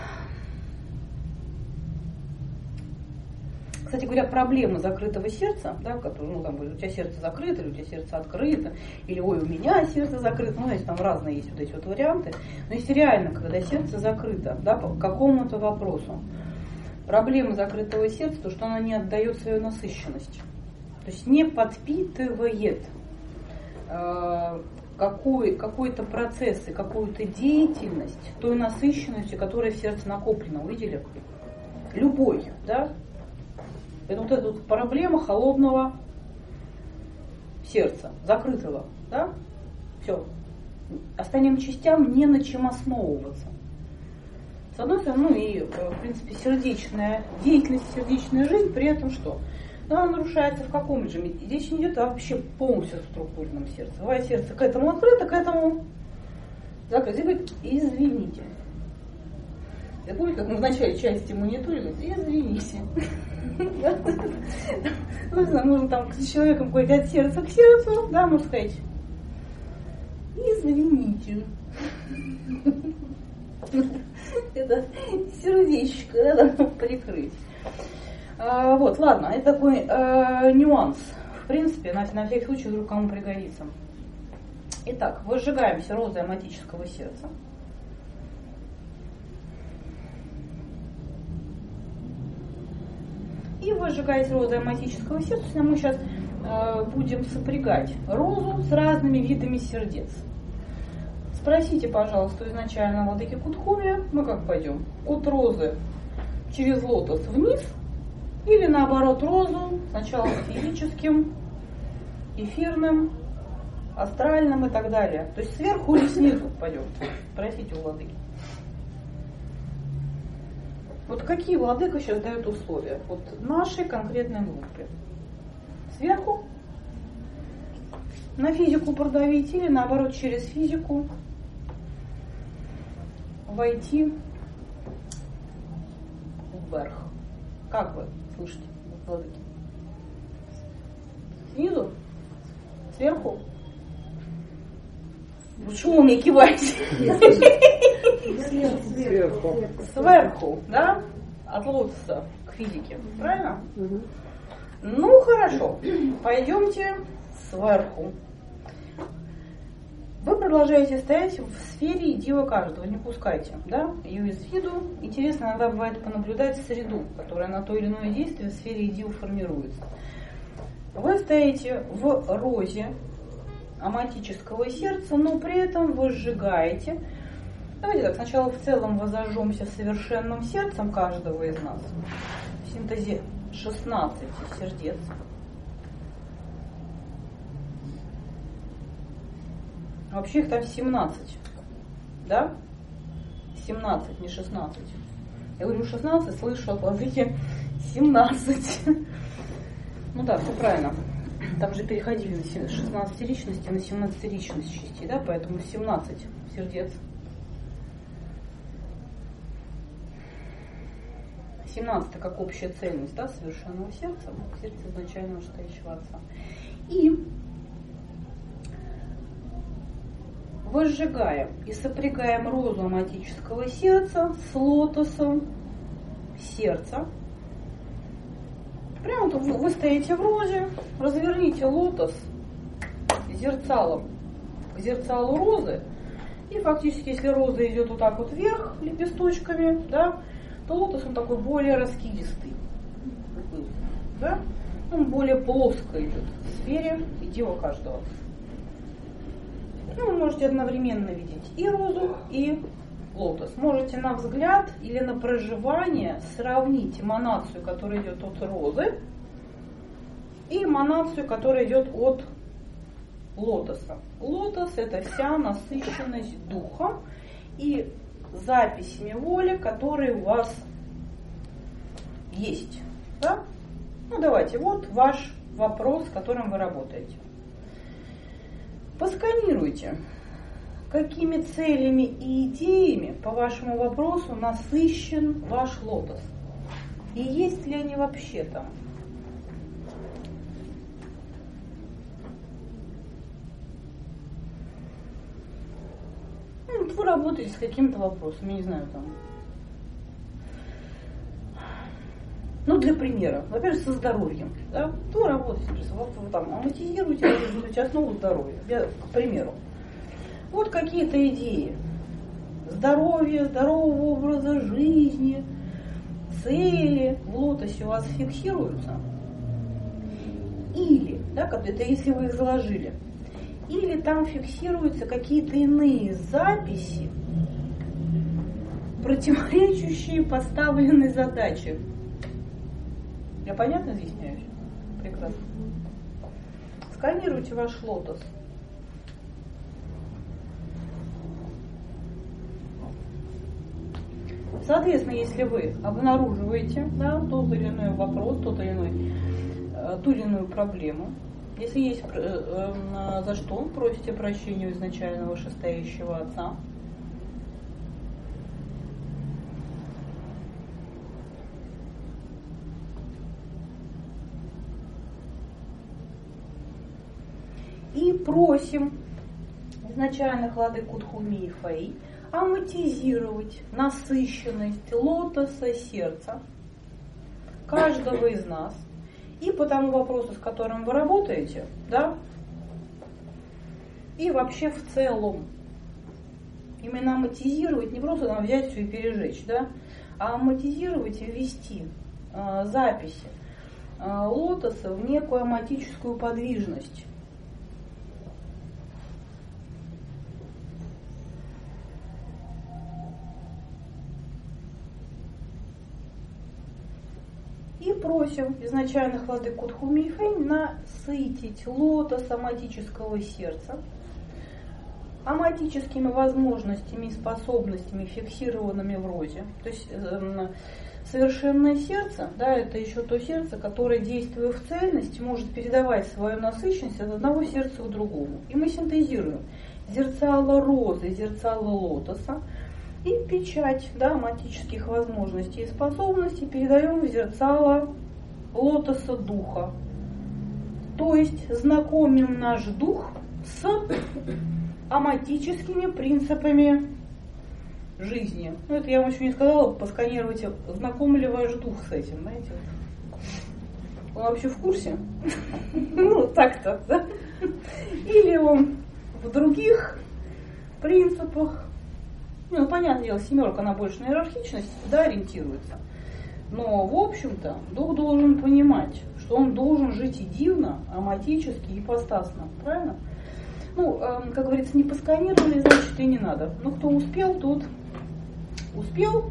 Кстати говоря, проблема закрытого сердца, да, который, ну, там, у тебя сердце закрыто, или у тебя сердце открыто, или ой, у меня сердце закрыто, ну, знаете, там разные есть вот эти вот варианты. Но если реально, когда сердце закрыто, да, по какому-то вопросу, проблема закрытого сердца, то, что оно не отдает свою насыщенность. То есть не подпитывает э, какой, какой-то процесс и какую-то деятельность той насыщенностью, которая в сердце накоплена. Увидели? Любой, да? Это вот эта вот проблема холодного сердца, закрытого, да? Все. Остальным частям не на чем основываться. С одной стороны, ну и, в принципе, сердечная деятельность, сердечная жизнь, при этом что? Она нарушается в каком режиме? Здесь не идет вообще полностью в структурном сердце. Бывает сердце к этому открыто, к этому закрыто. И говорит, извините. Я помню, как мы в начале части мониторили, извините. Можно там с человеком какой-то от сердца к сердцу, да, можно сказать, извините. Это сердечко, да, надо прикрыть. А, вот, ладно, это такой а, нюанс. В принципе, на, на всякий случай вдруг кому пригодится. Итак, возжигаемся розой аматического сердца. И возжигаясь розой аматического сердца, мы сейчас э, будем сопрягать розу с разными видами сердец. Спросите, пожалуйста, изначально владыки Кутхуми, мы как пойдем? От розы через лотос вниз, или наоборот розу сначала физическим, эфирным, астральным и так далее. То есть сверху или снизу пойдем? Спросите у владыки. Вот какие владыка сейчас дают условия? Вот нашей конкретной группе. Сверху? На физику продавить или наоборот через физику войти вверх? Как вы слышите, владыки? Снизу? Сверху? Почему вы мне киваете? Сверху. Сверху, да? От лотоса к физике, правильно? Ну, хорошо. Пойдемте сверху. Вы продолжаете стоять в сфере идеи каждого, не пускайте, да, ее из виду. Интересно иногда бывает понаблюдать среду, которая на то или иное действие в сфере идеи формируется. Вы стоите в розе аматического сердца, но при этом вы сжигаете. Давайте так, сначала в целом возожжемся совершенным сердцем каждого из нас. В синтезе шестнадцати сердец. Вообще их там семнадцать, да? семнадцать, не шестнадцать. Я говорю шестнадцать, слышу от владыки семнадцать. Ну да, все правильно. Там же переходили на шестнадцать личностей, на семнадцать личностей, да? Поэтому семнадцать сердец. семнадцать как общая цельность, да, совершенного сердца, сердце изначально стоящего Отца. И возжигаем и сопрягаем розу аматического сердца с лотосом сердца. Прямо вот вы стоите в розе, разверните лотос зерцалом к зерцалу розы. И фактически, если роза идет вот так вот вверх лепесточками, да, то лотос он такой более раскидистый. Да? Он более плоско идет в сфере идеи каждого. Ну, вы можете одновременно видеть и розу, и лотос. Можете на взгляд или на проживание сравнить эманацию, которая идет от розы, и эманацию, которая идет от лотоса. Лотос – это вся насыщенность духа и записями воли, которые у вас есть. Да? Ну, давайте, вот ваш вопрос, с которым вы работаете. Посканируйте, какими целями и идеями по вашему вопросу насыщен ваш лотос. И есть ли они вообще там? Ну, вы работаете с каким-то вопросом, я не знаю, там. Ну, для примера, во-первых, со здоровьем. Да? Вы работаете, вы там амортизируете, реализуете основу здоровья. Я, к примеру. Вот какие-то идеи здоровья, здорового образа жизни, цели в лотосе у вас фиксируются. Или, да, это если вы их заложили, или там фиксируются какие-то иные записи, противоречащие поставленной задаче. Я понятно объясняю? Прекрасно. Сканируйте ваш лотос. Соответственно, если вы обнаруживаете, да, тот или иной вопрос, тот или иной, э, ту или иную проблему, если есть э, э, за что, просите прощения у изначального вышестоящего Отца. И просим изначальных владык Кутхуми и Фэй аматизировать насыщенность лотоса сердца каждого из нас. И по тому вопросу, с которым вы работаете, да, и вообще в целом. Именно аматизировать, не просто там взять все и пережечь, да, а аматизировать и ввести э, записи э, лотоса в некую аматическую подвижность. И просим изначальных владык Кутхуми и Фэй насытить лотос аматического сердца аматическими возможностями и способностями, фиксированными в розе. То есть э, совершенное сердце, да, это еще то сердце, которое, действуя в цельности, может передавать свою насыщенность от одного сердца к другому. И мы синтезируем зерцало розы, зерцало лотоса, И печать, да, аматических возможностей и способностей передаем в зерцало лотоса духа. То есть знакомим наш дух с аматическими принципами жизни. Ну, это я вам еще не сказала, посканируйте, знаком ли ваш дух с этим, знаете. Он вообще в курсе? Ну, так-то, да? Или он в других принципах? Ну, понятное дело, семерка, она больше на иерархичность, да, ориентируется. Но, в общем-то, дух должен понимать, что он должен жить едино, аматически, ипостасно. Правильно? Ну, э, как говорится, не посканировали, значит, и не надо. Ну, кто успел, тот успел.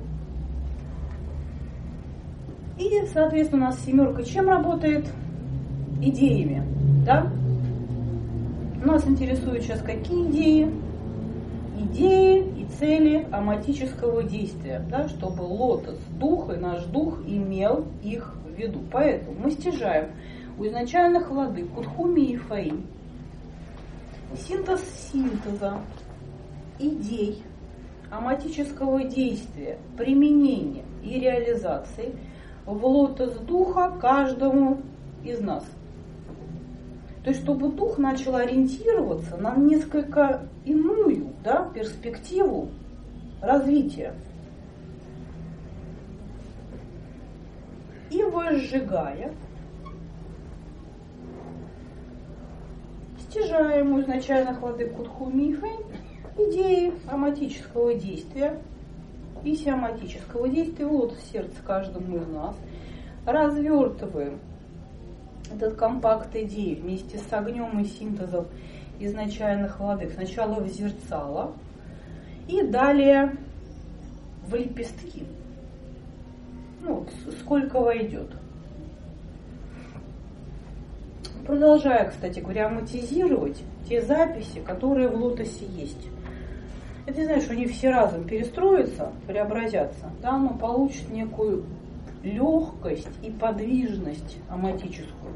И, соответственно, у нас семерка чем работает? Идеями, да? Нас интересуют сейчас какие идеи? Идеи и цели аматического действия, да, чтобы лотос духа, наш дух имел их в виду. Поэтому мы стяжаем у изначальных владык Кутхуми и Фаи синтез синтеза идей аматического действия, применения и реализации в лотос духа каждому из нас. То есть, чтобы дух начал ориентироваться на несколько иную, да, перспективу развития. И возжигая, стяжаем у изначальных владык Кутхуми и Фэй идеи аматического действия и сиаматического действия в лотос сердца каждому из нас, развертываем этот компакт идей вместе с огнем и синтезом изначальных владык сначала в зерцало и далее в лепестки. Ну, сколько войдет. Продолжая, кстати говоря, аматизировать те записи, которые в лотосе есть. Это не значит, что они все разом перестроятся, преобразятся, да, но получат некую легкость и подвижность аматическую.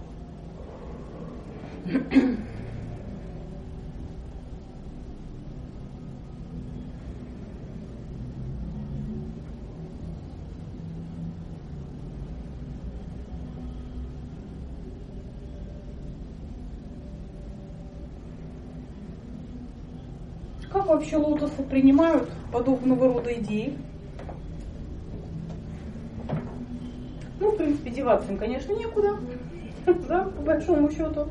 Как вообще лотосы принимают подобного рода идеи? Ну, в принципе, деваться им, конечно, некуда, да, по большому счету.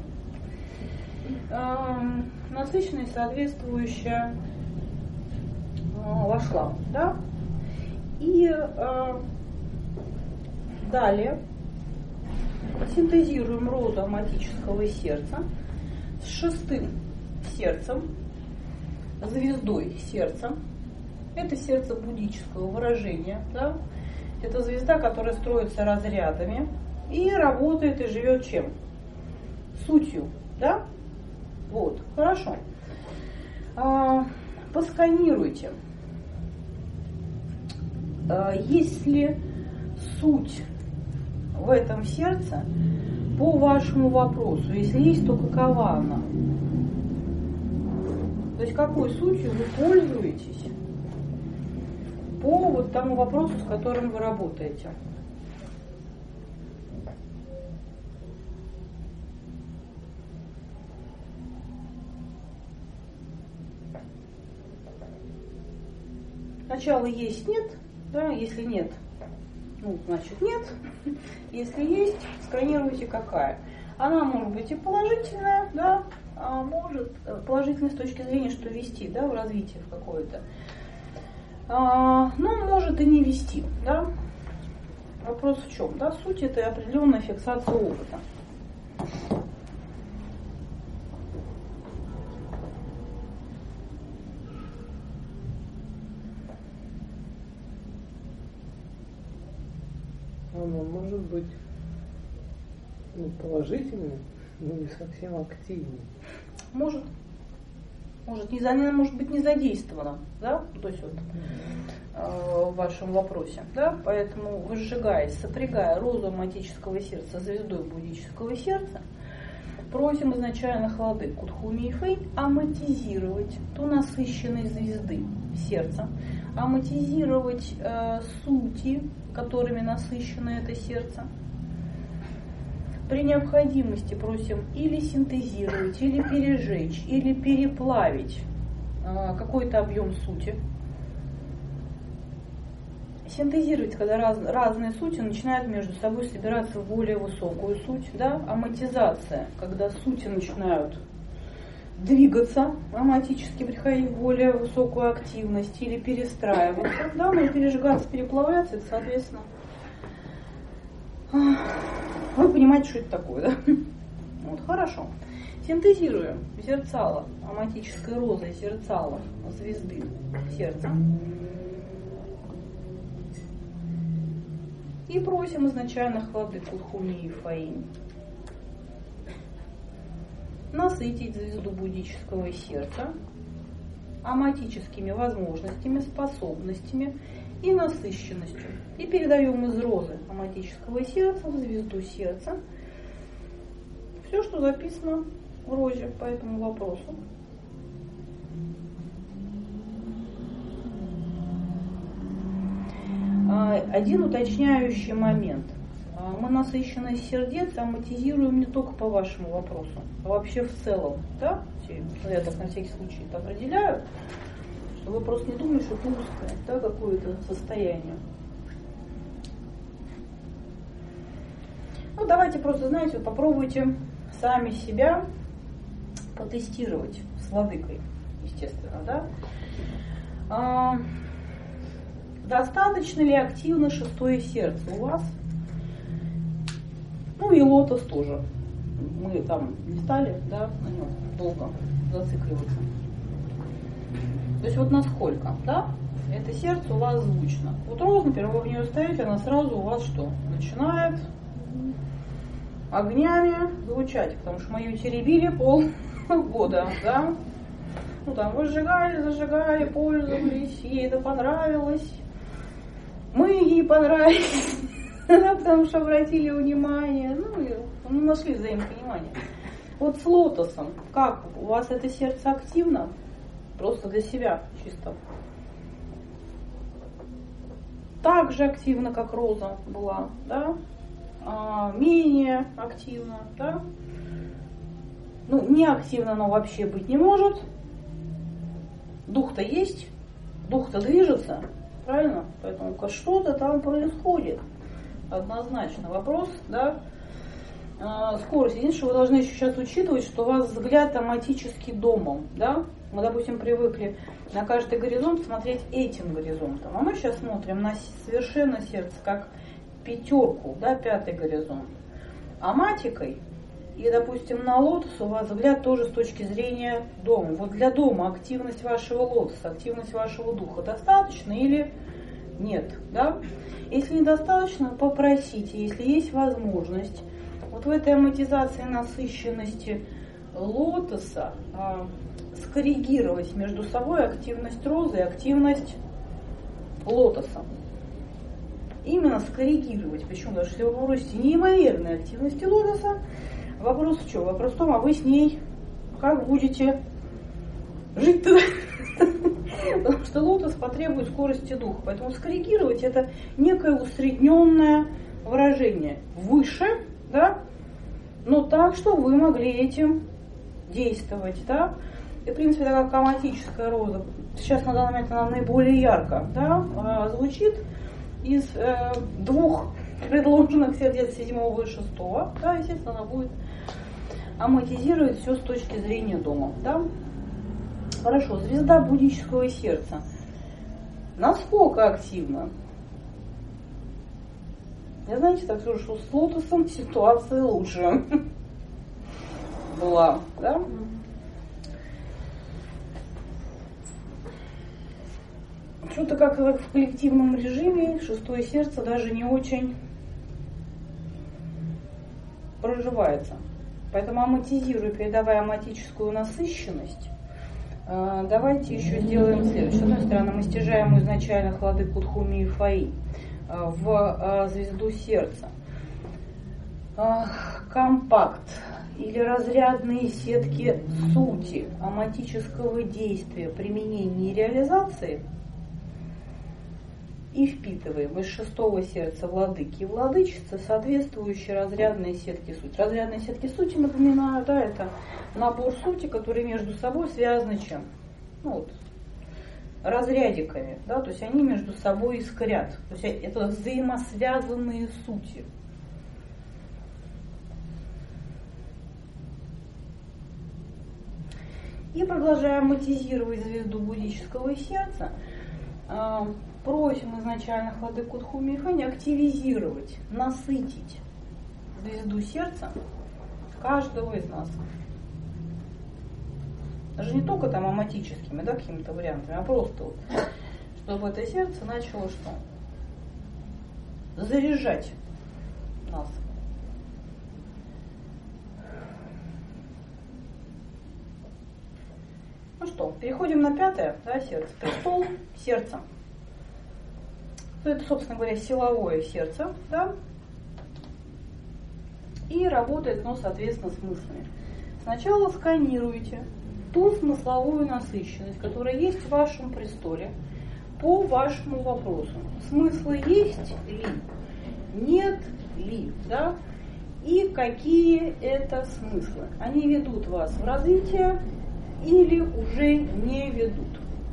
Эм, насыщенность соответствующая э, вошла, да. И э, далее синтезируем розу аматического сердца с шестым сердцем, звездой сердца. Это сердце буддического выражения, да. Это звезда, которая строится разрядами и работает и живет чем? Сутью, да? Вот, хорошо. А, посканируйте. А, есть ли суть в этом сердце по вашему вопросу? Если есть, то какова она? То есть какой сутью вы пользуетесь по вот тому вопросу, с которым вы работаете? Сначала есть, нет, да, если нет, ну, значит нет, если есть, сканируйте какая. Она может быть и положительная, да, а может положительная с точки зрения, что вести, да, в развитие в какое-то. А, но может и не вести, да. Вопрос в чем, да, суть это определенная фиксация опыта. Она может быть, ну, положительной, но не совсем активной. Может. Может, не, она может быть не задействована, да, то есть вот э, в вашем вопросе, да, поэтому возжигая, сопрягая розу аматического сердца звездой буддического сердца, просим изначальных владык Кутхуми и Фэй аматизировать ту насыщенность звезды сердца, аматизировать э, сути, которыми насыщено это сердце. При необходимости просим или синтезировать, или пережечь, или переплавить э, какой-то объем сути. Синтезировать, когда раз, разные сути начинают между собой собираться в более высокую суть. Да? Аматизация, когда сути начинают двигаться, аматически приходить в более высокую активность или перестраиваться. Да? Ну и пережигаться, переплавляться, это, соответственно, вы понимаете, что это такое, да? Вот, хорошо. Синтезируем зерцало, аматической розой зерцало звезды сердца. И просим изначальных владык Утхуми и Фаинь насытить звезду буддического сердца аматическими возможностями, способностями и насыщенностью. И передаем из розы аматического сердца в звезду сердца все, что записано в розе по этому вопросу. Один уточняющий момент. Мы насыщенность сердец аматизируем не только по вашему вопросу, а вообще в целом. Да? Я так на всякий случай это определяю, чтобы вы просто не думали, что это узкое, да, какое-то состояние. Ну, давайте просто, знаете, попробуйте сами себя потестировать с владыкой, естественно, да. А, достаточно ли активно шестое сердце у вас? Ну и лотос тоже. Мы там не стали, да, на нем долго зацикливаться. То есть вот насколько, да, это сердце у вас звучно. Вот роза, например, вы в нее ставите, она сразу у вас что? Начинает огнями звучать, потому что мы ее теребили полгода, да. Ну там вы сжигали, зажигали, пользовались, ей это понравилось. Мы ей понравились, потому что обратили внимание, ну и ну, нашли взаимопонимание. Вот с лотосом, как у вас это сердце активно? Просто для себя чисто. Так же активно, как роза была, да? А, менее активно, да? Ну, не активно оно вообще быть не может. Дух-то есть, дух-то движется, правильно? Поэтому что-то там происходит. Однозначно. Вопрос, да? А, скорость. Единственное, что вы должны еще сейчас учитывать, что у вас взгляд аматический домом, да? Мы, допустим, привыкли на каждый горизонт смотреть этим горизонтом. А мы сейчас смотрим на совершенно сердце, как пятерку, да, пятый горизонт. Аматикой и, допустим, на лотос у вас взгляд тоже с точки зрения дома. Вот для дома активность вашего лотоса, активность вашего духа достаточно или нет, да? Если недостаточно, попросите, если есть возможность, вот в этой аматизации насыщенности лотоса а, скоррегировать между собой активность розы и активность лотоса. Именно скоррегировать. Почему? Потому что если вы попросите неимоверной активности лотоса, вопрос в чем? Вопрос в том, а вы с ней как будете жить-то? Потому что лотос потребует скорости духа. Поэтому скоррегировать это некое усредненное выражение. Выше, да, но так, что вы могли этим действовать, да. И, в принципе, такая каматическая роза, сейчас на данный момент она наиболее ярко, да, звучит из э, двух предложенных сердец седьмого и шестого, да, естественно, она будет аматизировать все с точки зрения дома, да. Хорошо, звезда буддического сердца. Насколько активна? Я, знаете, так скажу, что с лотосом ситуация лучше была, да? Что-то как в коллективном режиме шестое сердце даже не очень проживается. Поэтому аматизируя, передавая аматическую насыщенность, давайте еще сделаем следующее. С одной стороны, мы стяжаем изначально владык Утхуми и Фаи в звезду сердца. Компакт или разрядные сетки сути аматического действия, применения и реализации и впитываем из шестого сердца владыки и владычицы соответствующие разрядные сетки сути. Разрядные сетки сути, напоминаю, да, это набор сути, которые между собой связаны чем? Ну, вот, разрядиками, да, то есть они между собой искрят. То есть это взаимосвязанные сути. И продолжаем матизировать звезду буддического сердца. Просим изначально владыку Дхумми Фэни активизировать, насытить звезду сердца каждого из нас. Даже не только там аматическими, да, какими-то вариантами, а просто вот, чтобы это сердце начало что? Заряжать нас. Ну что, переходим на пятое, да, сердце. Престол сердца. Это, собственно говоря, силовое сердце, да, и работает, ну, соответственно, с мыслями. Сначала сканируйте ту смысловую насыщенность, которая есть в вашем престоле по вашему вопросу. Смыслы есть ли? Нет ли? Да? И какие это смыслы? Они ведут вас в развитие или уже не ведут?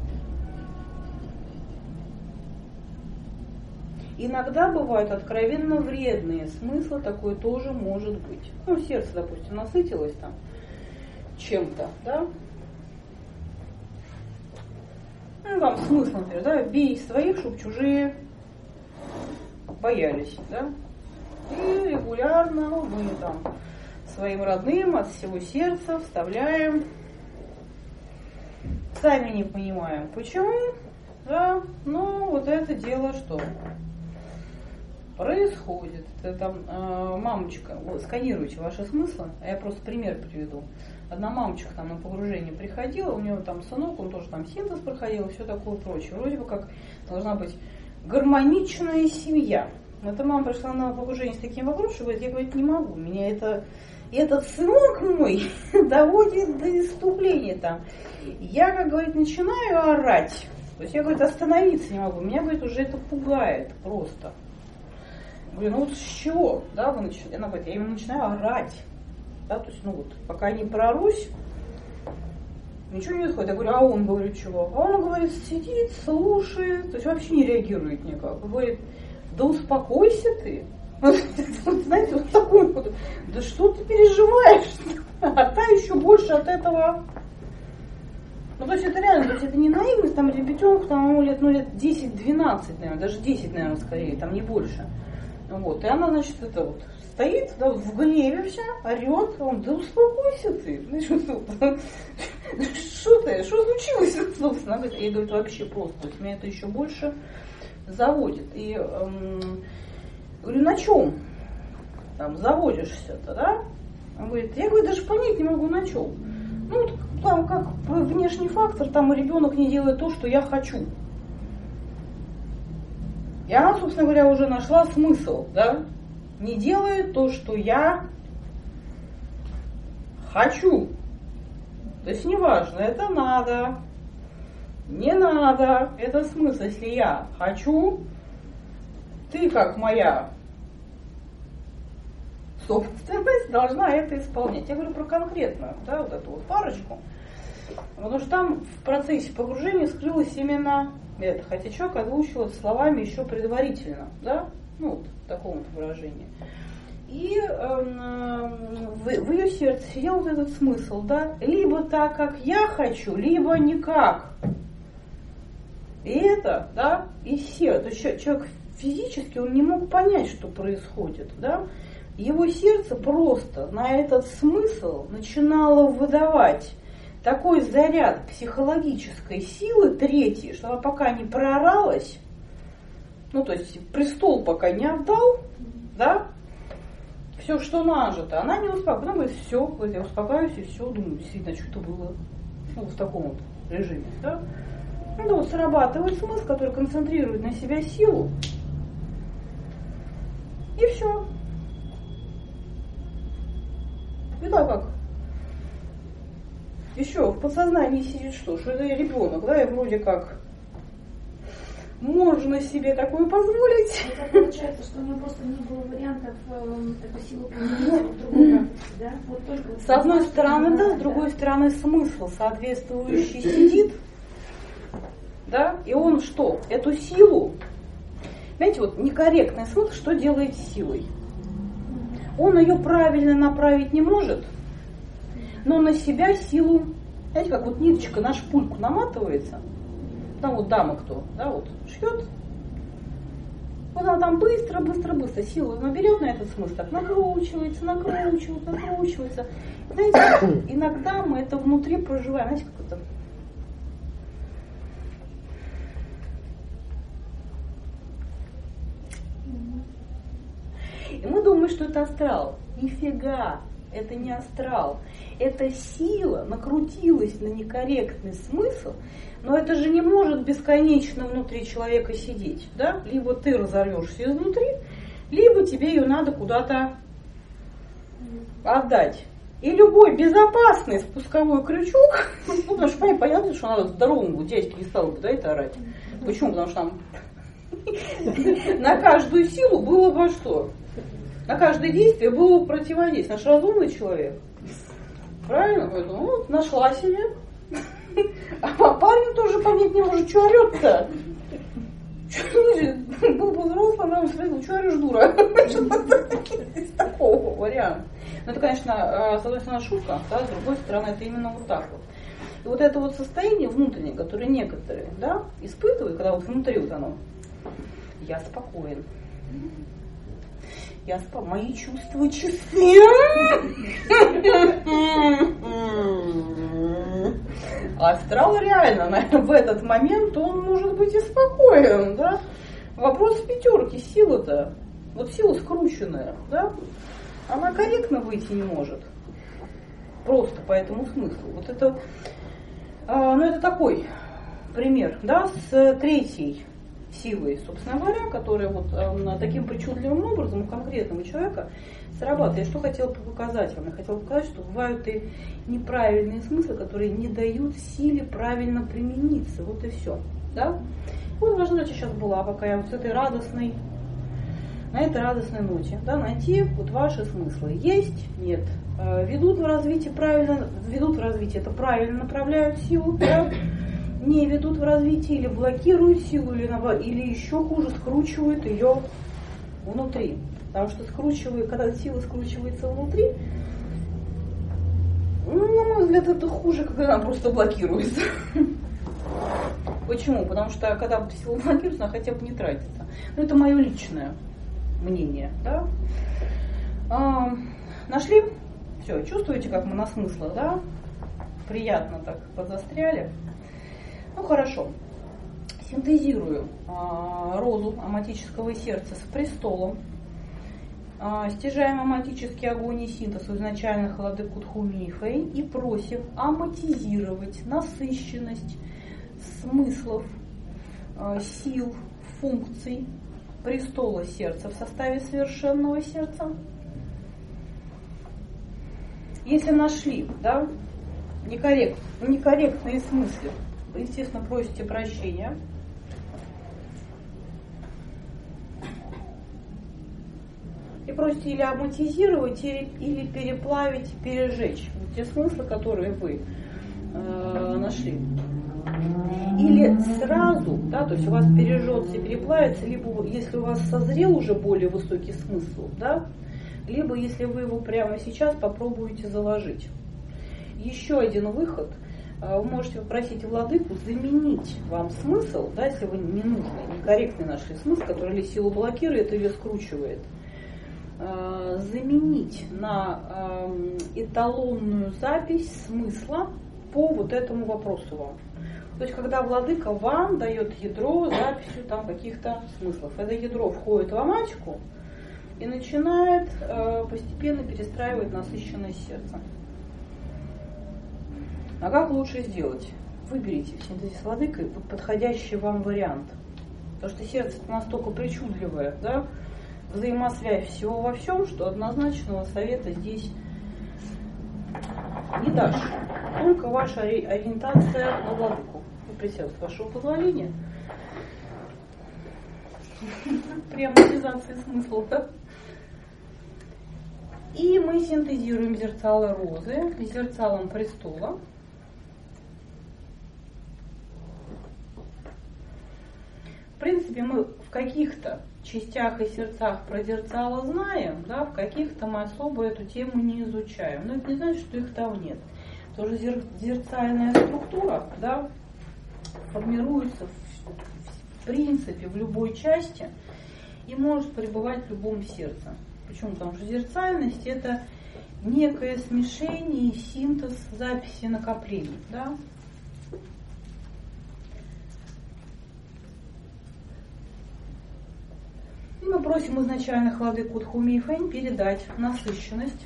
Иногда бывают откровенно вредные смыслы, такое тоже может быть. Ну, сердце, допустим, насытилось там чем-то, да? Ну, там смысл, например, да, бей своих, чтобы чужие боялись, да? И регулярно мы там своим родным от всего сердца вставляем, сами не понимаем, почему, да? Но вот это дело что? Происходит. Это там э, мамочка, вот, сканируйте ваши смыслы, а я просто пример приведу. Одна мамочка там на погружение приходила, у нее там сынок, он тоже там синтез проходил, все такое прочее. Вроде бы как должна быть гармоничная семья. Эта мама пришла на погружение с таким вопросом, что говорит, я говорить не могу, меня это, этот сынок мой доводит до исступления там. Я, как говорит, начинаю орать. То есть я, говорит, остановиться не могу. Меня, говорит, уже это пугает просто. Говорю, ну вот с чего, да, вы начали? Она говорит, я именно начинаю орать, да, то есть, ну вот, пока не прорусь, ничего не происходит. Я говорю, а он, говорит, чего? А он, говорит, сидит, слушает, то есть вообще не реагирует никак. Говорит, да успокойся ты. Знаете, вот такой вот, да что ты переживаешь? А та еще больше от этого. Ну, то есть это реально, то есть это не наивность, там ребятенку, там ему лет, ну, лет десять-двенадцать, наверное, даже десять, наверное, скорее, там не больше. Вот, и она, значит, это вот стоит, да, в гневе вся, орет, он, да успокойся ты, ну, что, что ты, что случилось, собственно, она говорит, я, говорит, вообще просто, то есть меня это еще больше заводит. И эм, говорю, на чем там заводишься-то, да? Он говорит, я, говорит, даже понять не могу, на чем. Ну, там как внешний фактор, там ребенок не делает то, что я хочу. И она, собственно говоря, уже нашла смысл, да? Не делает то, что я хочу. То есть неважно, это надо, не надо, это смысл. Если я хочу, ты как моя собственность должна это исполнять. Я говорю про конкретную, да, вот эту вот парочку. Потому что там в процессе погружения скрылось именно это. Хотя человек озвучил это словами еще предварительно, да, ну вот в таком вот выражении. И э, в, в ее сердце сидел вот этот смысл, да, либо так, как я хочу, либо никак. И это, да, и все. То есть человек физически, он не мог понять, что происходит, да. Его сердце просто на этот смысл начинало выдавать такой заряд психологической силы третьей, что она пока не прооралась, ну то есть престол пока не отдал, да, все, что нажито, она не успокоилась. Она говорит, все, говорит, я успокаиваюсь и все, думаю, действительно, что-то было, ну, в таком вот режиме, да. Ну да, вот срабатывает смысл, который концентрирует на себя силу, и все. И так как еще в подсознании сидит что? Что это ребенок, да, и вроде как можно себе такое позволить. Это получается, что у него просто не было вариантов э, эту силу применить в другой практике, да? Вот только вот С одной стороны, да, да, с другой стороны, смысл соответствующий сидит, да, и он что? Эту силу, знаете, вот некорректный смысл, что делает с силой? Он ее правильно направить не может, но на себя силу, знаете, как вот ниточка на шпульку наматывается, там вот дама кто, да, вот шьет, вот она там быстро, быстро, быстро силу наберет на этот смысл, так накручивается, накручивается, накручивается. Знаете, иногда мы это внутри проживаем, знаете, как это. И мы думаем, что это астрал. Нифига, это не астрал. Эта сила накрутилась на некорректный смысл, но это же не может бесконечно внутри человека сидеть. Да? Либо ты разорвешься изнутри, либо тебе ее надо куда-то отдать. И любой безопасный спусковой крючок, ну, потому что понятно, что надо здоровому дядьке не стало бы, да, это орать. Почему? Потому что там на каждую силу было во что? На каждое действие было противодействие. Наш разумный человек. Правильно? Поэтому вот, нашла себе. А парень тоже понять не может, что орет-то. Был бы взрослый, нам спросил, что орешь, дура? Из такого варианта. Ну, это, конечно, с одной стороны шутка, да, с другой стороны, это именно вот так вот. И вот это вот состояние внутреннее, которое некоторые, да, испытывают, когда вот внутри вот оно, я спокоен. Я спал, мои чувства чисты. Астрал реально в этот момент он может быть и спокоен, да? Вопрос в пятерке, сила-то, вот сила скрученная, да? Она корректно выйти не может. Просто по этому смыслу. Вот это, ну это такой пример, да, с третьей силой, собственно говоря, которая вот э, таким причудливым образом у конкретного человека срабатывает. Я что хотела показать вам? Я хотела показать, что бывают и неправильные смыслы, которые не дают силе правильно примениться. Вот и все. Да? Вот важна задача сейчас была, пока я вот с этой радостной, на этой радостной ноте, да, найти вот ваши смыслы. Есть? Нет. Э, ведут в развитие правильно, ведут в развитие, это правильно направляют силу, да? Не ведут в развитие или блокируют силу, или, или еще хуже, скручивают ее внутри. Потому что скручивая, когда сила скручивается внутри, ну, на мой взгляд, это хуже, когда она просто блокируется. Почему? Потому что когда сила блокируется, она хотя бы не тратится. Но это мое личное мнение. Да? А, нашли? Все, чувствуете, как мы на смыслах, да? Приятно так подзастряли. Ну хорошо, синтезирую а, розу аматического сердца с престолом, а, стяжаем аматический огонь и синтез у изначальных владык Кутху-Мифей и просим аматизировать насыщенность смыслов, а, сил, функций престола сердца в составе совершенного сердца. Если нашли, да, некоррект, некорректные смыслы, естественно, просите прощения. И просите или аматизировать, или, или переплавить, пережечь вот те смыслы, которые вы э, нашли. Или сразу, да, то есть у вас пережжется и переплавится, либо если у вас созрел уже более высокий смысл, да, либо если вы его прямо сейчас попробуете заложить. Еще один выход. Вы можете попросить владыку заменить вам смысл, да, если вы ненужный, некорректный нашли смысл, который или силу блокирует, или скручивает, заменить на эталонную запись смысла по вот этому вопросу вам. То есть, когда владыка вам дает ядро записью там каких-то смыслов, это ядро входит в аматику и начинает постепенно перестраивать насыщенность сердца. А как лучше сделать? Выберите в синтезе с владыкой подходящий вам вариант. Потому что сердце настолько причудливое, да, взаимосвязь всего во всем, что однозначного совета здесь не дашь. Только ваша ориентация на владыку. И присяду, с вашего позволения. при амортизации смыслов. Да? И мы синтезируем зерцало розы с зерцалом престола. В принципе, мы в каких-то частях и сердцах про зерцало знаем, да, в каких-то мы особо эту тему не изучаем. Но это не значит, что их там нет. Тоже зер- зерцальная структура, да, формируется в, в принципе в любой части и может пребывать в любом сердце. Почему? Потому что зерцальность — это некое смешение и синтез записи накоплений. Да? И мы просим изначальных владык Кудхуми и Фэнь передать насыщенность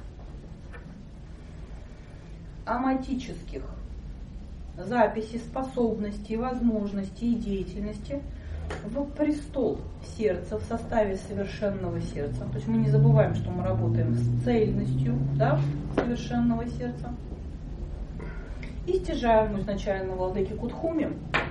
аматических записей, способностей, возможностей и деятельности в престол сердца, в составе совершенного сердца. То есть мы не забываем, что мы работаем с цельностью, да, совершенного сердца. И стяжаем у изначального владыки Кудхуми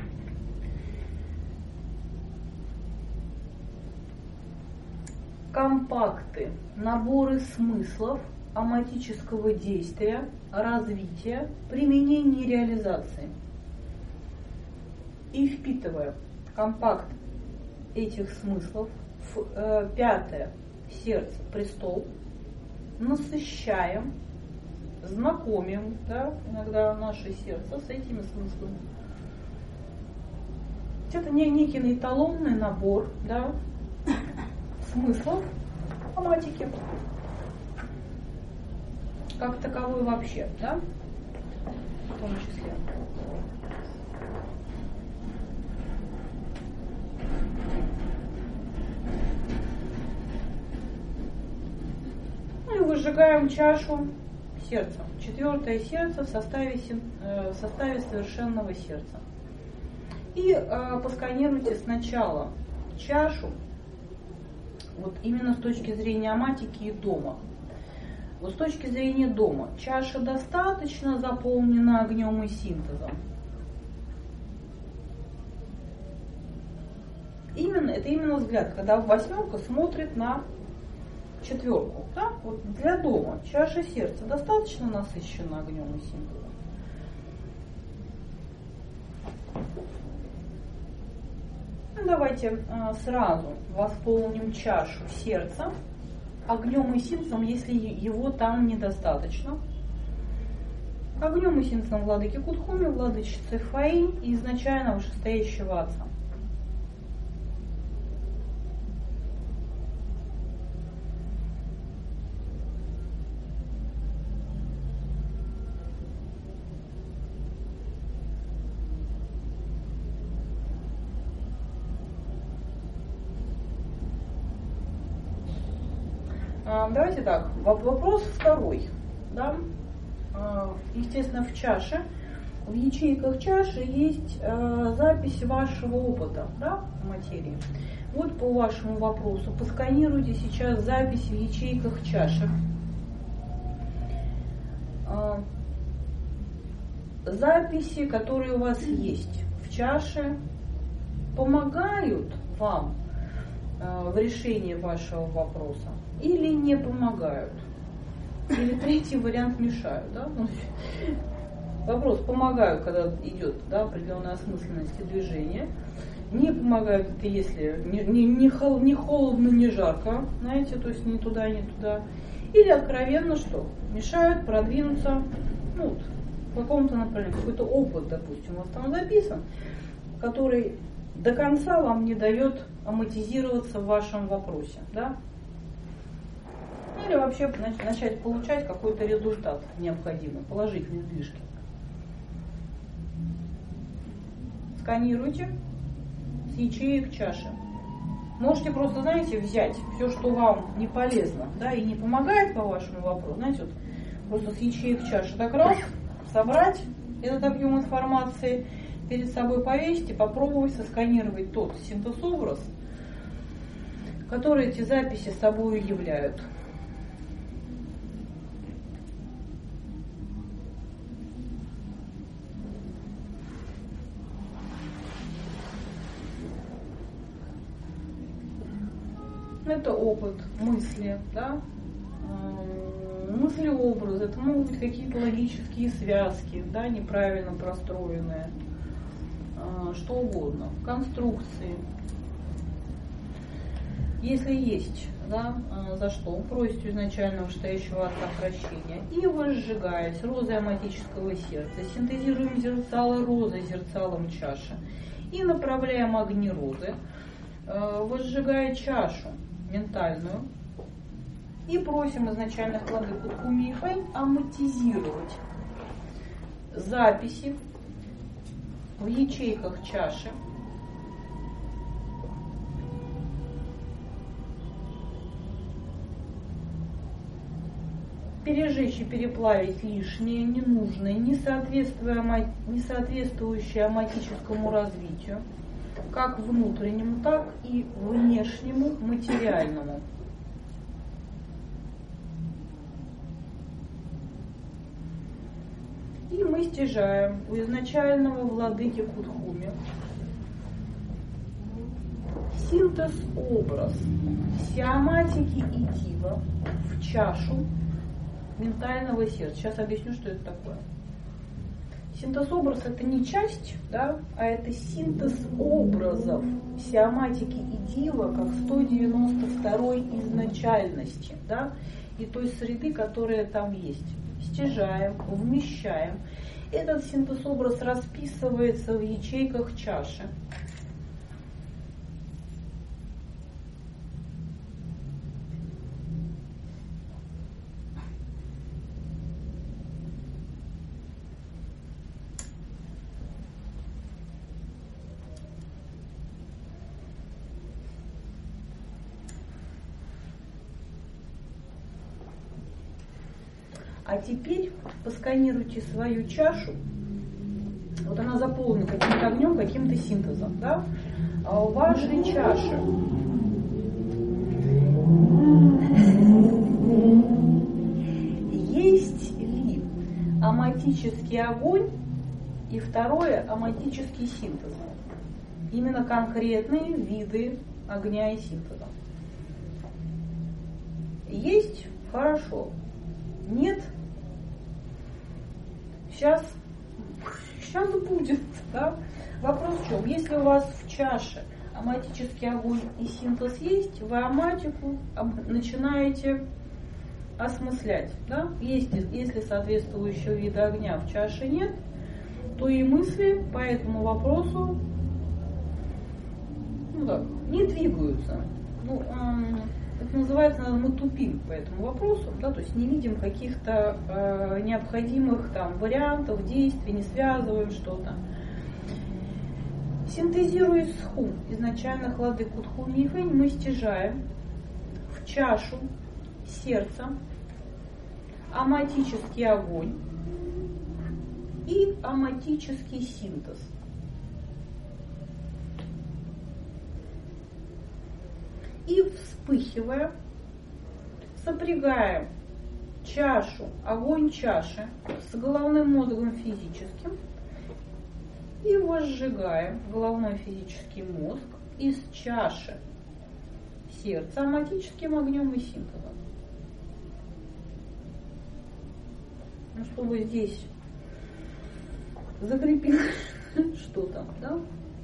компакты, наборы смыслов аматического действия, развития, применения и реализации. И впитывая компакт этих смыслов в э, пятое сердце, престол, насыщаем, знакомим, да, иногда наше сердце с этими смыслами. Это не некий эталонный набор, да, смыслов аматики, как таковой вообще, да, в том числе. Ну и выжигаем чашу сердца. Четвертое сердце в составе, э, в составе совершенного сердца. И э, посканируйте сначала чашу, вот именно с точки зрения аматики и дома. Вот с точки зрения дома, чаша достаточно заполнена огнем и синтезом. Именно, это именно взгляд, когда восьмерка смотрит на четверку. Да? Вот для дома чаша сердца достаточно насыщена огнем и синтезом. Ну, давайте э, сразу восполним чашу сердца огнем и синтезом, если его там недостаточно. Огнем и синтезом владыки Кудхуми, владычицы Фэнь и изначально вышестоящего отца. Давайте так, вопрос второй. Да? Естественно, в чаше, в ячейках чаши есть запись вашего опыта, да, материи. Вот по вашему вопросу посканируйте сейчас запись в ячейках чаши. Записи, которые у вас есть в чаше, помогают вам в решении вашего вопроса или не помогают? Или третий вариант мешают? Да? Вопрос: помогают, когда идет, да, определенная осмысленность и движение. Не помогают, это если не, не, не, хол, не холодно, не жарко, знаете, то есть ни туда, ни туда. Или откровенно что? Мешают продвинуться, ну, в каком-то направлении. Какой-то опыт, допустим, у вас там записан, который до конца вам не дает аматизироваться в вашем вопросе, да? Или вообще начать получать какой-то результат необходимый, положительные сдвижки. Сканируйте с ячеек чаши. Можете просто, знаете, взять все, что вам не полезно, да, и не помогает по вашему вопросу, знаете, вот просто с ячеек чаши так раз, собрать этот объем информации, перед собой повесить и попробовать сосканировать тот синтез-образ, который эти записи собой являют. это опыт, мысли, да, мысли-образы, это могут быть какие-то логические связки, да, неправильно простроенные, что угодно, конструкции. Если есть, да, за что, просите изначально вышестоящего отца прощения и возжигаясь розой аматического сердца, синтезируем зерцало розы зерцалом чаши и направляем огни розы, возжигая чашу ментальную, и просим изначальных владык Утхуми и Фэнь аматизировать записи в ячейках чаши, пережечь и переплавить лишнее, ненужное, не соответствующее аматическому развитию, как внутреннему, так и внешнему материальному. И мы стяжаем у изначального владыки Кутхуми синтез-образ сиаматики и дива в чашу ментального сердца. Сейчас объясню, что это такое. Синтез-образ — это не часть, да, а это синтез образов сиаматики и дива как сто девяносто второй изначальности, да, и той среды, которая там есть. Стяжаем, вмещаем. Этот синтез-образ расписывается в ячейках чаши. А теперь посканируйте свою чашу. Вот она заполнена каким-то огнем, каким-то синтезом, да? А у вашей чаши есть ли аматический огонь и второе аматический синтез? Именно конкретные виды огня и синтеза. Есть? Хорошо. Нет? Сейчас, сейчас будет, да? Вопрос в чем? Если у вас в чаше аматический огонь и синтез есть, вы аматику начинаете осмыслять, да? Если, если соответствующего вида огня в чаше нет, то и мысли по этому вопросу, ну так, не двигаются. Ну, эм, это называется, мы тупим по этому вопросу, да, то есть не видим каких-то э, необходимых там вариантов, действий, не связываем что-то. Синтезируя схум изначальных владык Утхуми и Фэнь, мы стяжаем в чашу сердца аматический огонь и аматический синтез. И вспыхивая, сопрягаем чашу, огонь чаши с головным мозгом физическим и возжигаем головной физический мозг из чаши сердца аматическим огнем и синтезом. Ну, чтобы здесь закрепилось что-то, да?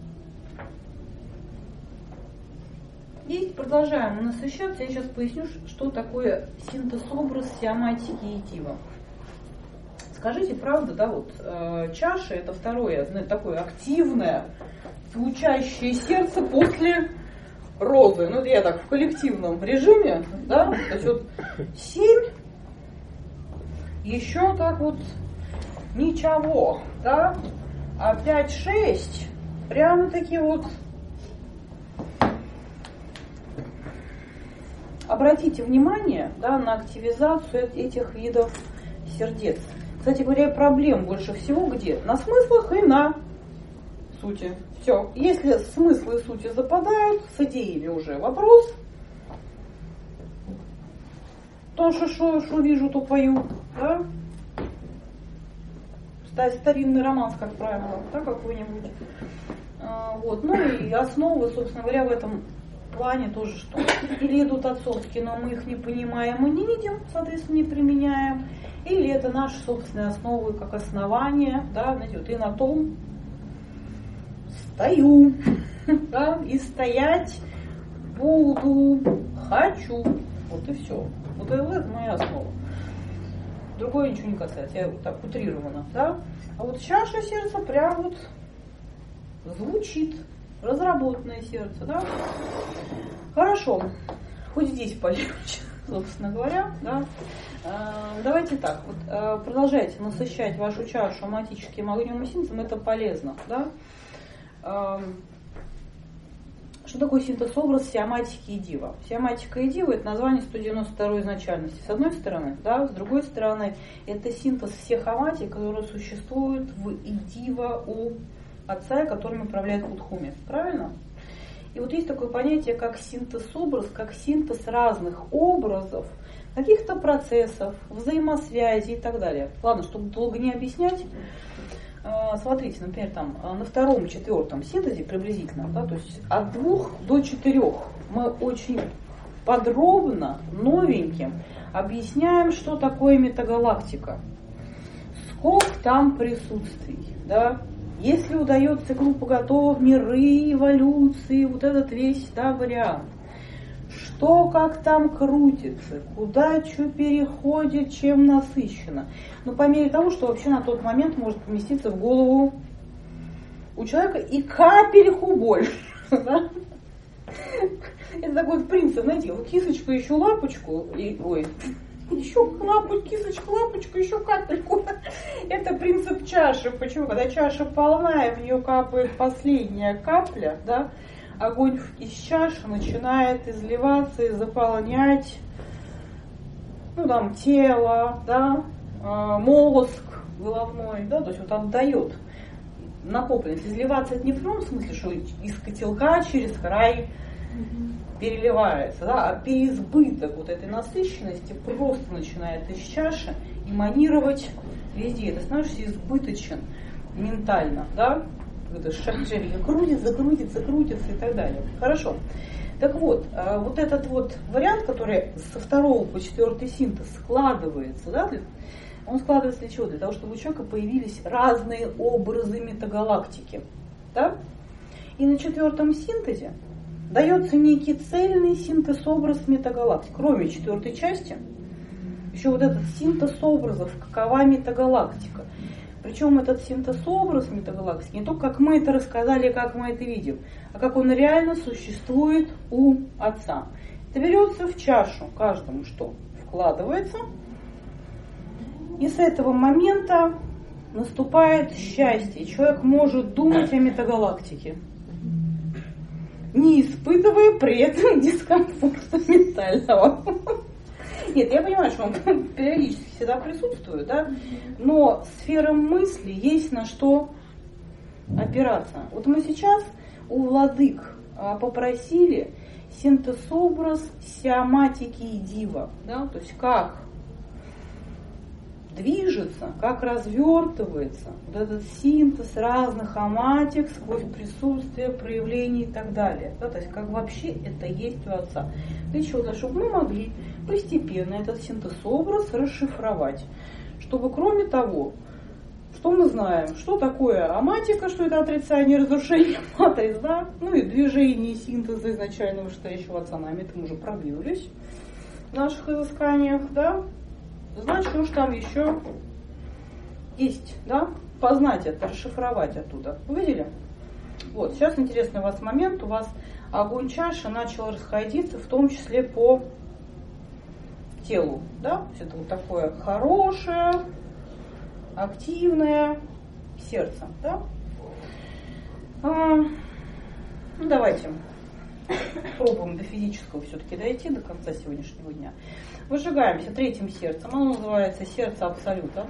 И продолжаем насыщаться. Я сейчас поясню, что такое синтез-образ сиаматики и дива. Скажите, правда, да, вот э, чаша — это второе, знаете, такое активное, звучащее сердце после розы. Ну, это я так в коллективном режиме, да, то есть вот семь, еще так вот ничего, да, а пять-шесть прямо-таки вот. Обратите внимание, да, на активизацию этих видов сердец. Кстати говоря, проблем больше всего где? На смыслах и на сути. Все. Если смыслы и сути западают, с идеями уже вопрос. То, что, что, что вижу, то пою. Да? Старинный романс, как правило, да, какой-нибудь. А, вот. Ну и основы, собственно говоря, в этом плане тоже что? Или идут отцовские, но мы их не понимаем и не видим, соответственно, не применяем. Или это наши собственные основы как основание, да, знаете, вот и на том стою, да, и стоять буду, хочу, вот и все. Вот это, это моя основа. Другое ничего не касается, я вот так утрированно, да. А вот чаша сердца прям вот звучит, разработанное сердце, да. Хорошо, хоть здесь полегче, собственно говоря, да. Давайте так, вот, продолжайте насыщать вашу чашу аматическим огнем и синтезом, это полезно, да. Что такое синтез-образ сиаматики и дива? Сиаматика и дива – это название сто девяносто второй изначальности, с одной стороны, да, с другой стороны, это синтез всех аматик, которые существуют в идива у отца, которым управляет Кудхуми, правильно? И вот есть такое понятие, как синтез-образ, как синтез разных образов, каких-то процессов, взаимосвязи и так далее. Ладно, чтобы долго не объяснять, смотрите, например, там на втором, четвертом синтезе приблизительно, да, то есть от двух до четырех мы очень подробно, новеньким объясняем, что такое метагалактика, сколько там присутствий, да, если удается группа готова, миры, эволюции, вот этот весь, да, вариант. Что, как там крутится, куда что переходит, чем насыщено. Но по мере того, что вообще на тот момент может поместиться в голову у человека и капельку больше. Да? Это такой вот принцип, знаете, вот кисочку, еще лапочку, и, ой, еще лапочку, кисочку, лапочку, еще капельку. Это принцип чаши. Почему? Когда чаша полная, в нее капает последняя капля, да, огонь из чаши начинает изливаться и заполнять, ну, там, тело, да, мозг головной, да, то есть вот отдает накопленность. Изливаться это не в том смысле, что из котелка через край переливается, да, а переизбыток вот этой насыщенности просто начинает из чаши эманировать везде. Ты становишься избыточен ментально, да, это шарик крутится, крутится, крутится и так далее. Хорошо. Так вот, вот этот вот вариант, который со второго по четвертый синтез складывается, да, он складывается для чего? Для того, чтобы у человека появились разные образы метагалактики. Да? И на четвертом синтезе дается некий цельный синтез-образ метагалактик. Кроме четвертой части, еще вот этот синтез образов, какова метагалактика. Причем этот синтез-образ метагалактики не только как мы это рассказали, как мы это видим, а как он реально существует у Отца. Это берется в чашу каждому, что вкладывается, и с этого момента наступает счастье. Человек может думать о метагалактике, не испытывая при этом дискомфорта ментального. Нет, я понимаю, что он периодически всегда присутствует, да, но сфера мысли есть на что опираться. Вот мы сейчас у владык попросили синтез-образ сиаматики и дива, да, то есть как движется, как развертывается вот этот синтез разных аматик сквозь присутствие, проявлений и так далее. Да, то есть как вообще это есть у Отца. Для чего? Для того, чтобы мы могли постепенно этот синтез-образ расшифровать. Чтобы кроме того, что мы знаем, что такое аматика, что это отрицание, разрушение матриц, да, ну и движение синтеза изначально вышестоящего Отца, нами это мы уже продвинулись в наших изысканиях, да. Значит, уж там еще есть, да, познать это, расшифровать оттуда. Увидели? Вот, сейчас интересный у вас момент, у вас огонь чаши начал расходиться, в том числе по телу, да, это вот такое хорошее, активное сердце, да. А, ну, давайте пробуем до физического все-таки дойти до конца сегодняшнего дня. Выжигаемся третьим сердцем. Оно называется сердце Абсолюта.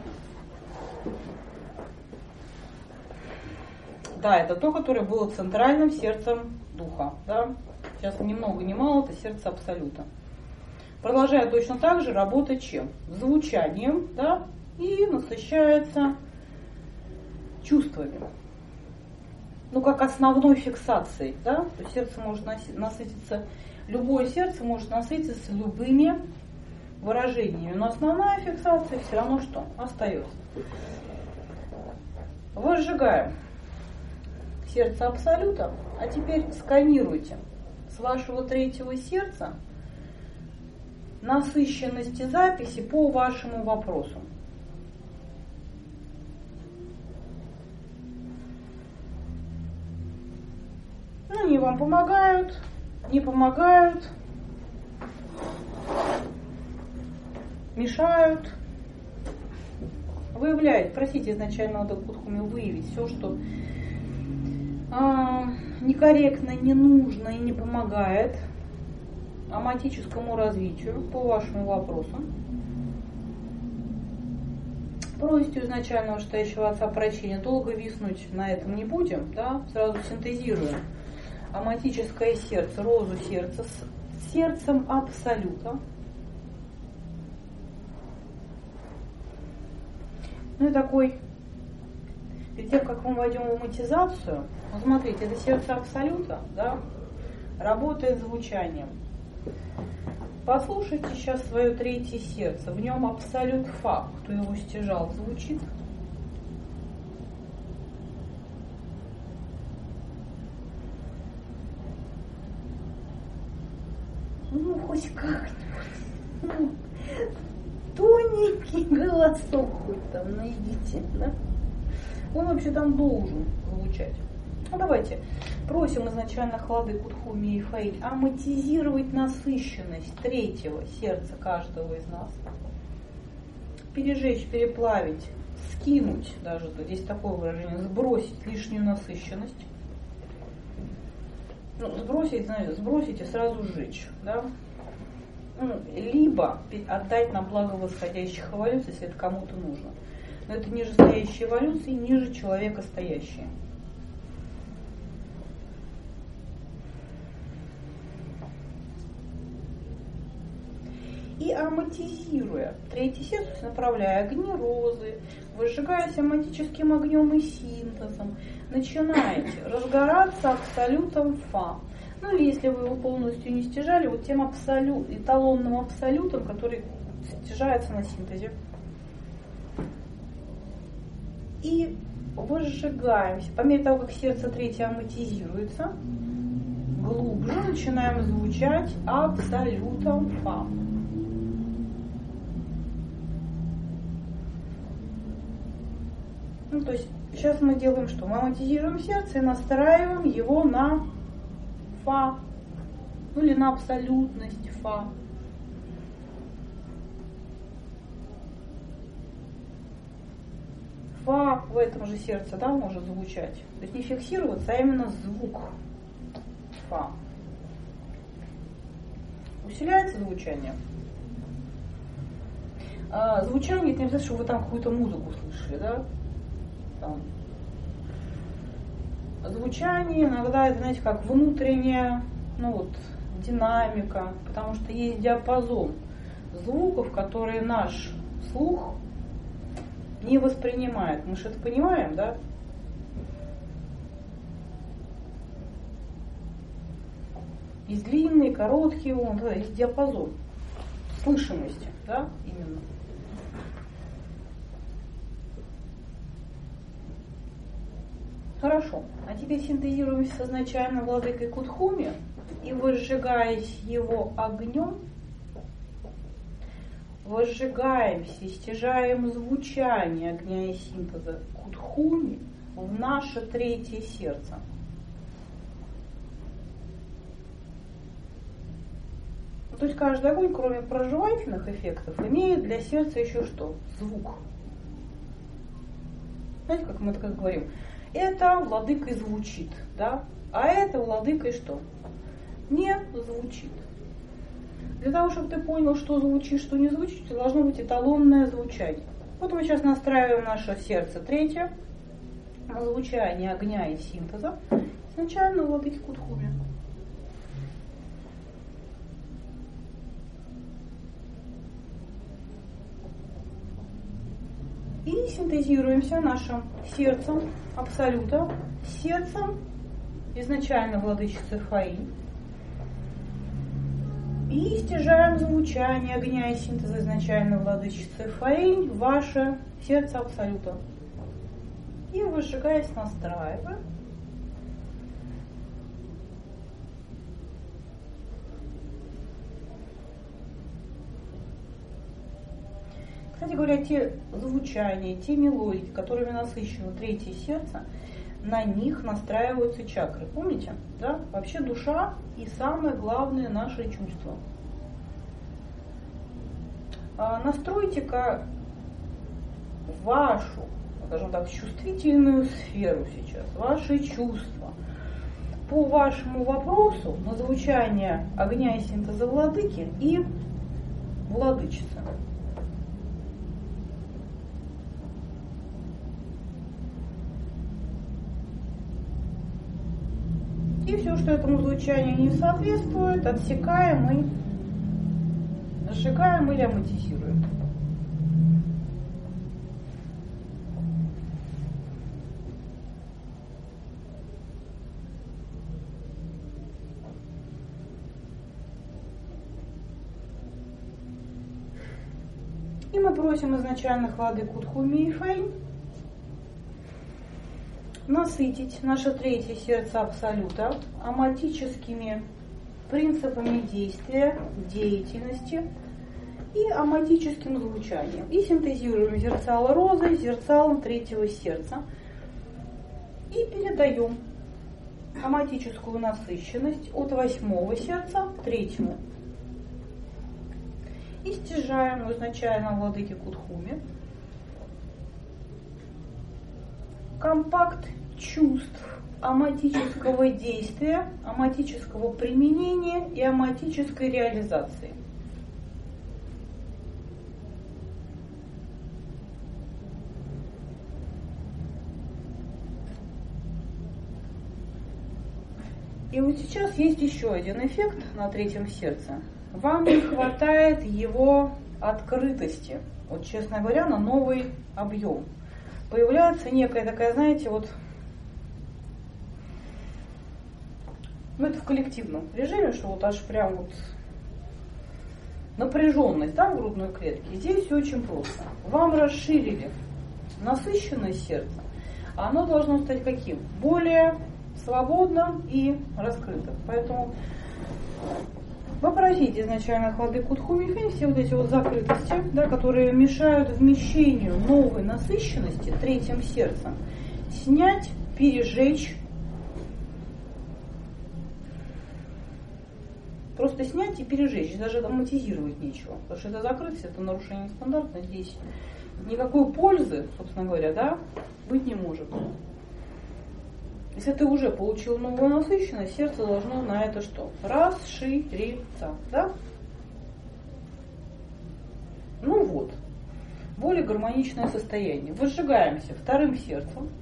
Да, это то, которое было центральным сердцем Духа. Да? Сейчас ни много ни мало, это сердце Абсолюта. Продолжает точно так же работать чем? Звучанием, да? И насыщается чувствами. ну, как основной фиксацией, да, то есть сердце может насытиться, любое сердце может насытиться любыми выражениями, но основная фиксация все равно что? Остается. Возжигаем сердце абсолюта, а теперь сканируйте с вашего третьего сердца насыщенности записи по вашему вопросу. Ну, они вам помогают, не помогают, мешают. Выявляет, просите изначально надо Кутхуми выявить все, что а, некорректно, не нужно и не помогает аматическому развитию по вашему вопросу. Просите изначального вышестоящего отца прощения, долго виснуть на этом не будем, да, сразу синтезируем. Аматическое сердце, розу сердца с сердцем абсолюта. Ну и такой, перед тем, как мы войдем в аматизацию, вот смотрите, это сердце абсолюта, да, работает звучанием. Послушайте сейчас свое третье сердце, в нем абсолют фа, кто его стяжал, звучит. Ну, хоть как-нибудь. Ну, тоненький голосок хоть там найдите, да? Он вообще там должен звучать. Ну, давайте просим изначально Хлады, Кутхуми и Фаиль аматизировать насыщенность третьего сердца каждого из нас. Пережечь, переплавить, скинуть даже, здесь такое выражение, сбросить лишнюю насыщенность. Ну, сбросить, знаете, сбросить и сразу сжечь, да? Ну, либо отдать на благо восходящих эволюций, если это кому-то нужно. Но это ниже стоящие эволюции, ниже человека стоящие. И аматизируя третье сердце, направляя огни розы, выжигаясь аматическим огнем и синтезом, начинаете разгораться абсолютом фа. Ну или если вы его полностью не стяжали, вот тем абсолют, эталонным абсолютом, который стяжается на синтезе. И выжигаемся. По мере того, как сердце третье аматизируется, глубже начинаем звучать абсолютом фа. Ну, то есть сейчас мы делаем что? Мы аматизируем сердце и настраиваем его на фа, ну или на абсолютность фа. Фа в этом же сердце, да, может звучать. То есть не фиксироваться, а именно звук фа. Усиляется звучание. А, звучание, это не обязательно, что вы там какую-то музыку слышали, да? Там. Звучание иногда это, знаете, как внутренняя, ну вот, динамика, потому что есть диапазон звуков, которые наш слух не воспринимает. Мы же это понимаем, да? Есть длинные, короткие волны, да, есть диапазон слышимости, да, именно. Хорошо. А теперь синтезируемся с изначально владыкой Кутхуми и, возжигаясь его огнем, возжигаемся, стяжаем звучание огня и синтеза Кутхуми в наше третье сердце. То есть каждый огонь, кроме проживательных эффектов, имеет для сердца еще что? Звук. Знаете, как мы так говорим? Это владыкой звучит, да? А это владыкой что? Не звучит. Для того, чтобы ты понял, что звучит, что не звучит, должно быть эталонное звучание. Вот мы сейчас настраиваем наше сердце третье на звучание огня и синтеза. Сначала владыки Кутхуми. И синтезируемся нашим сердцем Абсолюта, сердцем изначально владычицы Фаи. И стяжаем звучание огня и синтеза изначально владычицы Фаи в ваше сердце Абсолюта. И выжигаясь, настраиваем. Кстати говоря, те звучания, те мелодии, которыми насыщено третье сердце, на них настраиваются чакры. Помните? Да? Вообще душа и самое главное наши чувства. А настройте-ка вашу, скажем так, чувствительную сферу сейчас, ваши чувства по вашему вопросу на звучание огня и синтеза владыки и владычицы. И все, что этому звучанию не соответствует, отсекаем и сжигаем или аматизируем. И мы просим изначальных владык Кутхуми и Фэй насытить наше третье сердце Абсолюта аматическими принципами действия, деятельности и аматическим звучанием. И синтезируем зерцало розы зерцалом третьего сердца. И передаем аматическую насыщенность от восьмого сердца к третьему. И стяжаем изначально владыки Кутхуми компакт чувств аматического действия, аматического применения и аматической реализации. И вот сейчас есть еще один эффект на третьем сердце. Вам не хватает его открытости, вот, честно говоря, на новый объем. Появляется некая такая, знаете, вот, ну это в коллективном режиме, что вот аж прям вот напряженность, да, в грудной клетке. Здесь все очень просто. Вам расширили насыщенное сердце, а оно должно стать каким? Более свободным и раскрытым. Поэтому попросите изначально владык Кутхуми и Фэй все вот эти вот закрытости, да, которые мешают вмещению новой насыщенности третьим сердцем, снять, пережечь. Просто снять и пережечь, даже аматизировать нечего. Потому что это закрытость, это нарушение стандарта. Здесь никакой пользы, собственно говоря, да, быть не может. Если ты уже получил новую насыщенность, сердце должно на это что? Расшириться. Да? Ну вот. Более гармоничное состояние. Выжигаемся вторым сердцем.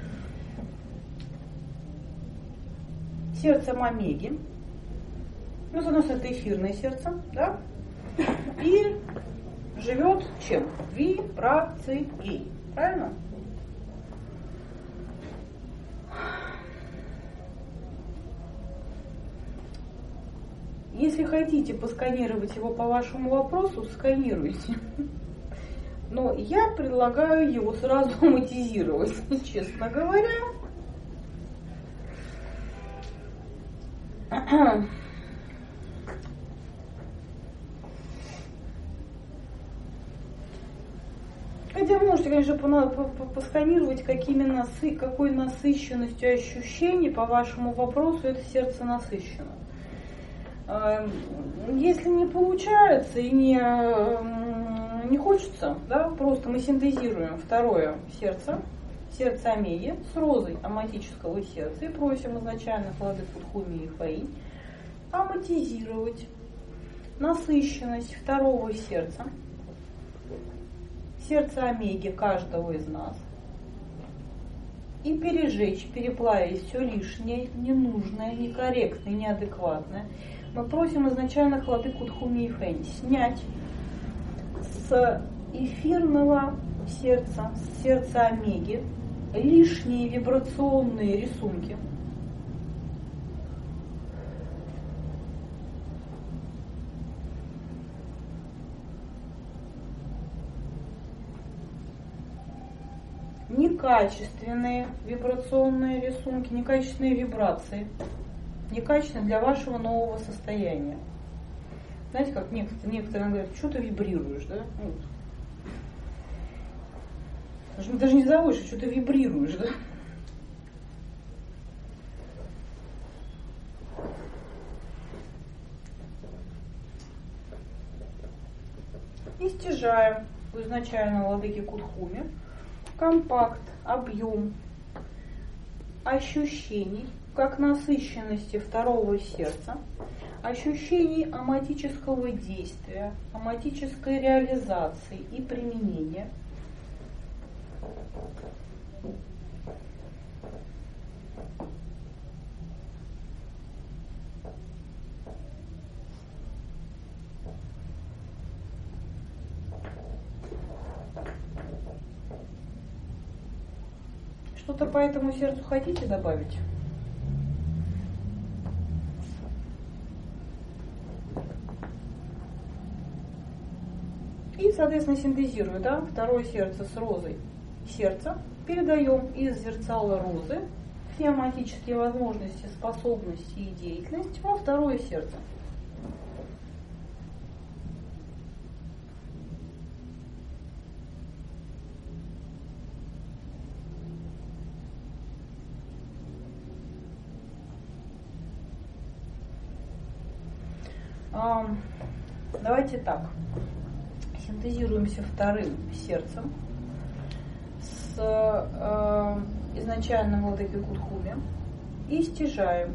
Сердцем омеги. Ну, у нас это эфирное сердце, да? И живет чем? Вибрацией. Правильно? Если хотите посканировать его по вашему вопросу, сканируйте. Но я предлагаю его сразу аматизировать, честно говоря. Хотя вы можете, конечно, посканировать, какими насы, какой насыщенностью ощущений по вашему вопросу это сердце насыщено. Если не получается и не, не хочется, да, просто мы синтезируем второе сердце, сердце омеги с розой аматического сердца и просим изначально владык Кутхуми и Фэй аматизировать насыщенность второго сердца, сердце омеги каждого из нас и пережечь, переплавить все лишнее, ненужное, некорректное, неадекватное. Мы просим изначально владык Кутхуми и Фэй снять с эфирного сердца, сердца омеги, лишние вибрационные рисунки. Некачественные вибрационные рисунки, некачественные вибрации, некачественные для вашего нового состояния. Знаете, как некоторые, некоторые говорят, что ты вибрируешь, да? Вот. Даже, даже не заводишь, что ты вибрируешь, да? И стяжаем у изначального владыки Кутхуми компакт, объем ощущений, как насыщенности второго сердца, ощущений оматического действия, оматической реализации и применения. Что-то по этому сердцу хотите добавить? И, соответственно, синтезируя, да, второе сердце с розой сердца, передаем из зерцала розы все оматические возможности, способности и деятельность во второе сердце. Давайте так, синтезируемся вторым сердцем с э, изначальным владыкой Кутхуми и стяжаем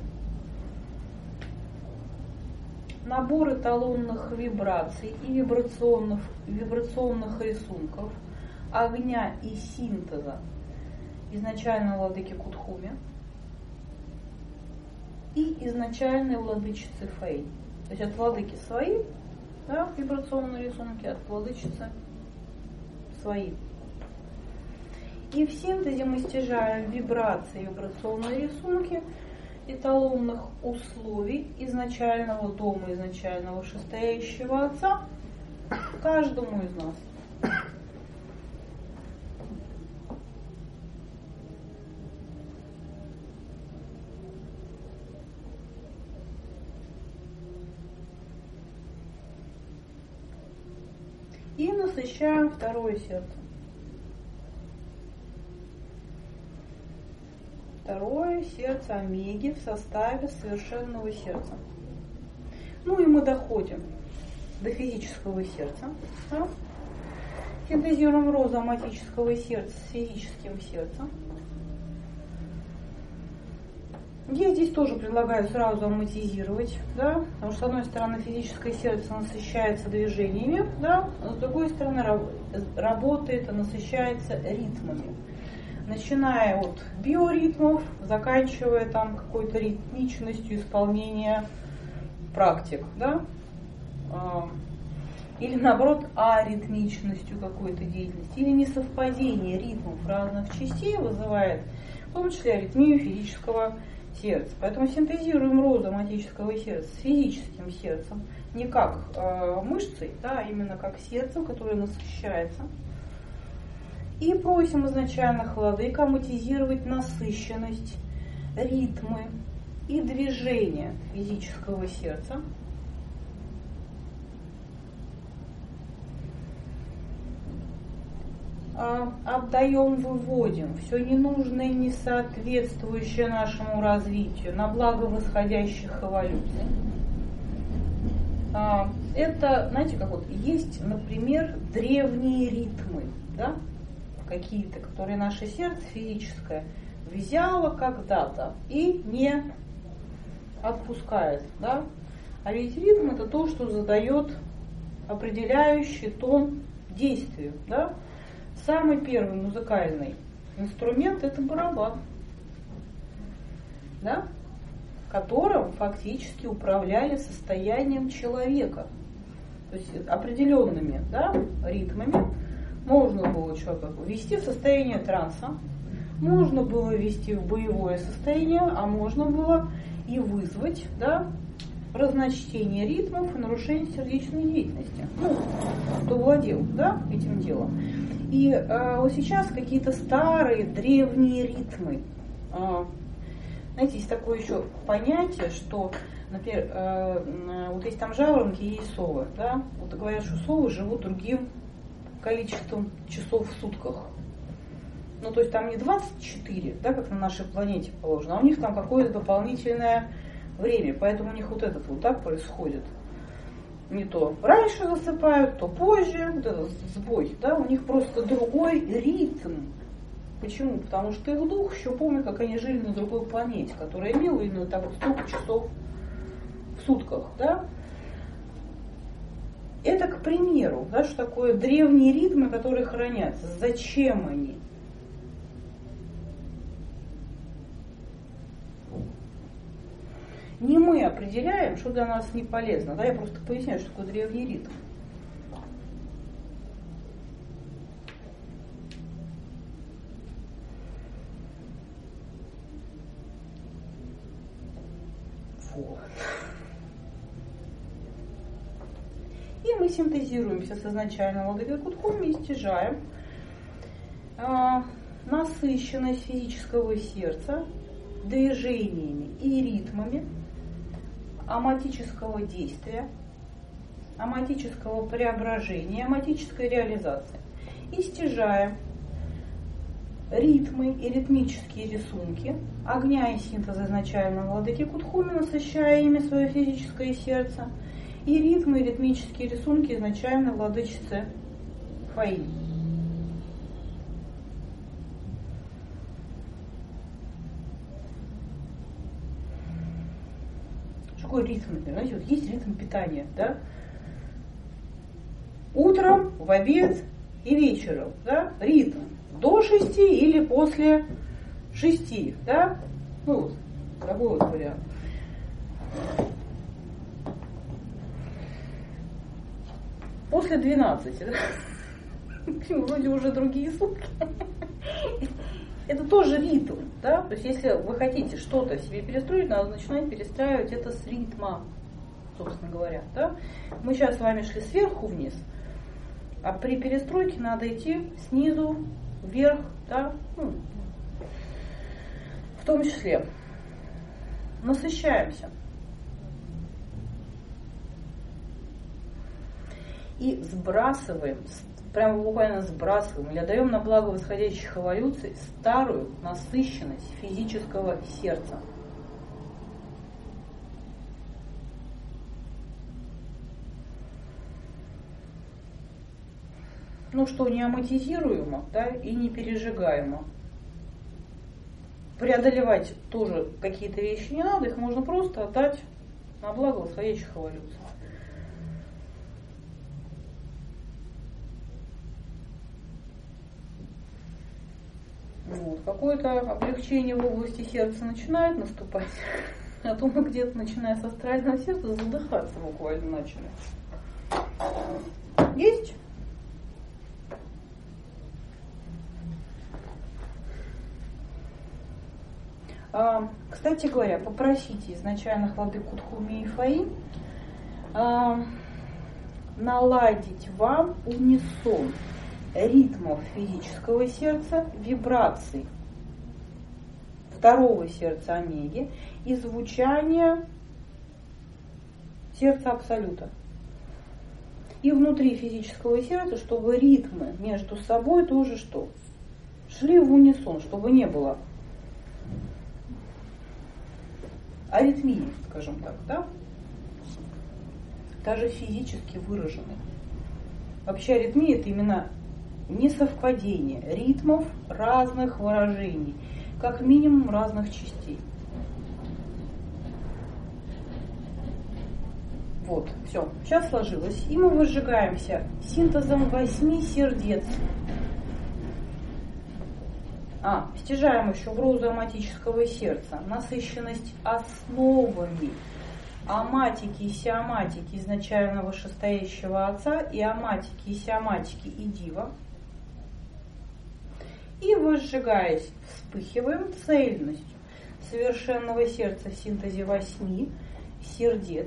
набор эталонных вибраций и вибрационных, вибрационных рисунков огня и синтеза изначального владыки Кутхуми и изначальной владычицы Фэй. То есть от владыки свои, да, вибрационные рисунки, от владычицы свои. И в синтезе мы стяжаем вибрации, вибрационные рисунки эталонных условий изначального дома, изначального вышестоящего Отца каждому из нас. И насыщаем второе сердце. Второе сердце омеги в составе совершенного сердца. Ну и мы доходим до физического сердца. Да? Синтезируем розу оматического сердца с физическим сердцем. Я здесь тоже предлагаю сразу оматизировать, да, потому что с одной стороны физическое сердце насыщается движениями, да, а с другой стороны работает и насыщается ритмами. Начиная от биоритмов, заканчивая там какой-то ритмичностью исполнения практик, да, или наоборот аритмичностью какой-то деятельности, или несовпадение ритмов разных частей вызывает в том числе аритмию физического сердца. Поэтому синтезируем розу оматического сердца с физическим сердцем, не как э, мышцей, да, а именно как сердцем, которое насыщается. И просим изначальных владык оматизировать насыщенность, ритмы и движения физического сердца. Отдаем, выводим все ненужное, несоответствующее нашему развитию на благо восходящих эволюций. Это, знаете, как вот есть, например, древние ритмы, да, какие-то, которые наше сердце физическое взяло когда-то и не отпускает, да. А ведь ритм — это то, что задает определяющий тон действию, да. Самый первый музыкальный инструмент — это барабан, да, которым фактически управляли состоянием человека. То есть определенными, да, ритмами можно было было человека ввести в состояние транса, можно было ввести в боевое состояние, а можно было и вызвать, да, разночтение ритмов и нарушение сердечной деятельности. Ну, кто владел, да, этим делом. И э, вот сейчас какие-то старые, древние ритмы. Э, знаете, есть такое еще понятие, что, например, э, вот есть там жаворонки и есть совы, да, вот говорят, что совы живут другим количеством часов в сутках. Ну, то есть там не двадцать четыре, да, как на нашей планете положено, а у них там какое-то дополнительное время, поэтому у них вот этот вот так происходит. Не то раньше засыпают, то позже, вот этот сбой, да, у них просто другой ритм. Почему? Потому что их дух еще помнит, как они жили на другой планете, которая имела именно так вот столько часов в сутках, да. Это, к примеру, да, что такое древние ритмы, которые хранятся. Зачем они? Не мы определяем, что для нас не полезно. Да, я просто поясняю, что такое древний ритм. Вот. И мы синтезируемся с изначальным Владыкой Кутхуми и стяжаем а, насыщенность физического сердца движениями и ритмами аматического действия, аматического преображения, аматической реализации. И стяжаем ритмы и ритмические рисунки огня и синтеза изначального Владыки Кутхуми, насыщая ими свое физическое сердце, и ритмы и ритмические рисунки изначальной Владычицы Фаи. Какой ритм, например, знаете, вот есть ритм питания, да? Утром, в обед и вечером, да? Ритм до шести или после шести, да? Ну вот, такой вот вариант. После двенадцати, да? Вроде уже другие сутки. Это тоже ритм, да? То есть если вы хотите что-то себе перестроить, надо начинать перестраивать это с ритма, собственно говоря, да? Мы сейчас с вами шли сверху вниз, а при перестройке надо идти снизу вверх, да? Ну, в том числе насыщаемся. И сбрасываем, прямо буквально сбрасываем или отдаем на благо восходящих эволюций старую насыщенность физического сердца. Ну что, не аматизируемо, да, и не пережигаемо. Преодолевать тоже какие-то вещи не надо, их можно просто отдать на благо восходящих эволюций. Вот. Какое-то облегчение в области сердца начинает наступать, а то мы где-то, начиная с астрального сердца, задыхаться буквально начали. Есть? А, кстати говоря, попросите изначальных Владык Кутхуми и Фаи а, наладить вам унисон ритмов физического сердца, вибраций второго сердца Омеги и звучания сердца Абсолюта. И внутри физического сердца, чтобы ритмы между собой тоже что? Шли в унисон, чтобы не было аритмии, скажем так, да? Даже физически выраженной. Вообще аритмия — это именно несовпадение ритмов разных выражений, как минимум разных частей. Вот, все, сейчас сложилось. И мы выжигаемся синтезом восьми сердец. А, стяжаем еще в розу аматического сердца насыщенность основами аматики и сиаматики изначального вышестоящего отца и аматики и сиаматики и дива. И, возжигаясь, вспыхиваем цельностью совершенного сердца в синтезе восьми сердец.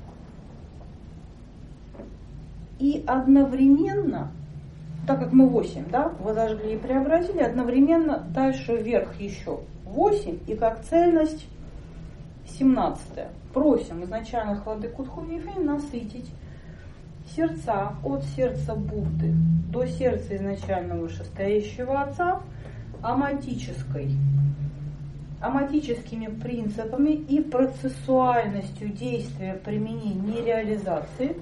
И одновременно, так как мы восемь, да, возожгли и преобразили, одновременно дальше вверх еще восемь, и как цельность семнадцатая. Просим изначальных владыку Тху-Вейфэнь насытить сердца от сердца Будды до сердца изначального вышестоящего Отца аматической, аматическими принципами и процессуальностью действия применения и реализации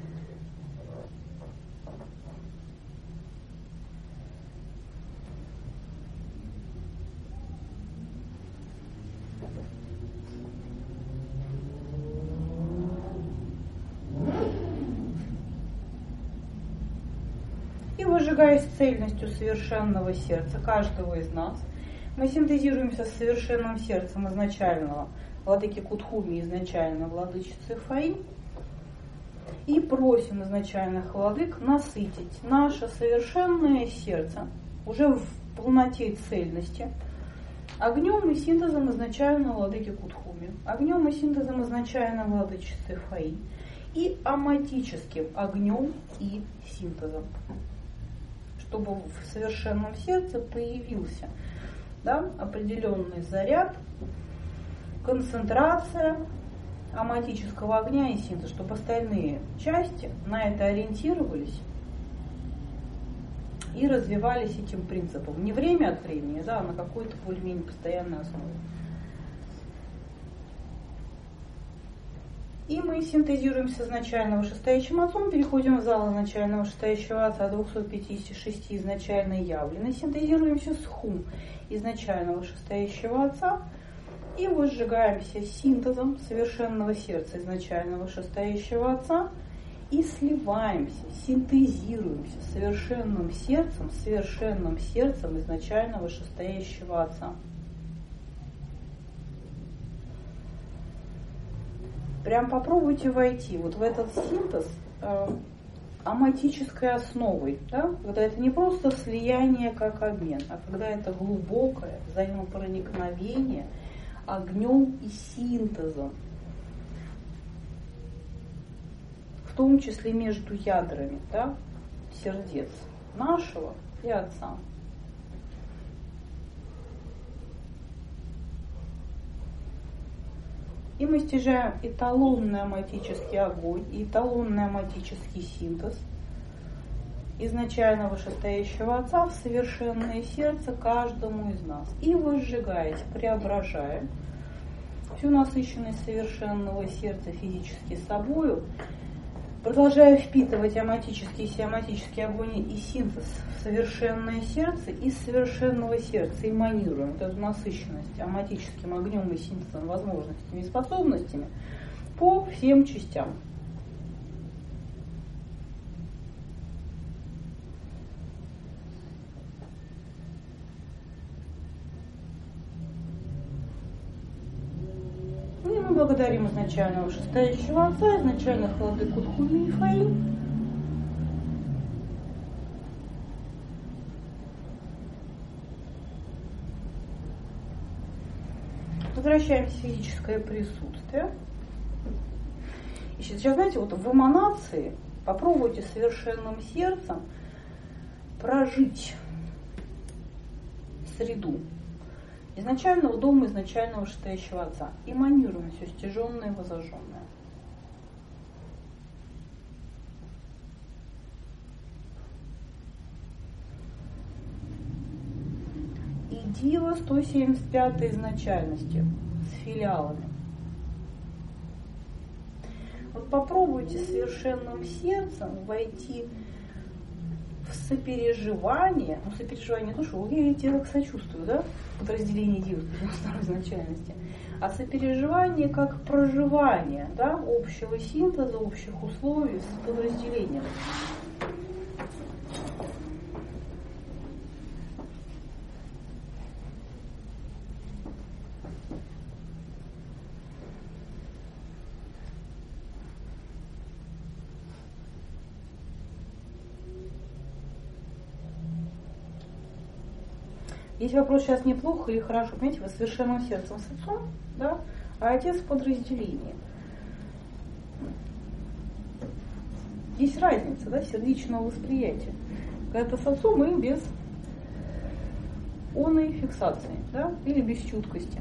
и выжигаясь цельностью совершенного сердца каждого из нас, мы синтезируемся с совершенным сердцем изначального владыки Кутхуми, изначально владычицы Фаи, и просим изначальных владык насытить наше совершенное сердце уже в полноте и цельности огнем и синтезом изначального владыки Кутхуми, огнем и синтезом изначальной владычицы Фаи и аматическим огнем и синтезом, чтобы в совершенном сердце появился, да, определенный заряд, концентрация аматического огня и синтеза, чтобы остальные части на это ориентировались и развивались этим принципом. Не время от времени, да, а на какой-то более-менее постоянной основе. И мы синтезируемся с изначальным вышестоящим Отцом, переходим в зал изначального вышестоящего Отца двухсот пятидесяти шести изначально явленной, синтезируемся с Хум изначального вышестоящего Отца и возжигаемся синтезом совершенного сердца изначального вышестоящего Отца и сливаемся, синтезируемся совершенным сердцем, совершенным сердцем изначального вышестоящего Отца. Прям попробуйте войти вот в этот синтез э, аматической основой, да? Когда это не просто слияние как обмен, а когда это глубокое взаимопроникновение огнем и синтезом, в том числе между ядрами, да, сердец нашего и Отца. И мы стяжаем эталонный аматический огонь и эталонный аматический синтез изначально вышестоящего Отца в совершенное сердце каждому из нас. И возжигаясь, преображаем всю насыщенность совершенного сердца физически собою, продолжая впитывать аматический и сиаматический огонь и синтез в совершенное сердце, из совершенного сердца эманируем вот эту насыщенность аматическим огнем и синтезом, возможностями и способностями по всем частям. И мы благодарим изначального вышестоящего Отца, изначальных владык Кутхуми и Фаи. Возвращаемся в физическое присутствие. И сейчас, знаете, вот в эманации попробуйте совершенным сердцем прожить среду изначального дома, изначального вышестоящего Отца. Эманируем все стяженное и возожженное. И Дива сто семьдесят пятой изначальности с филиалами. Вот попробуйте совершенным сердцем войти в сопереживание, ну сопереживание не то, что я тело к сочувствию, да, подразделение Дивы второй изначальности, а сопереживание как проживание, да, общего синтеза, общих условий с подразделением. Есть вопрос сейчас неплохо или хорошо. Понимаете, вы совершенным сердцем с отцом, да, а отец в подразделении. Есть разница, да, сердечного восприятия. Когда с отцом мы без оной фиксации, да, или без чуткости.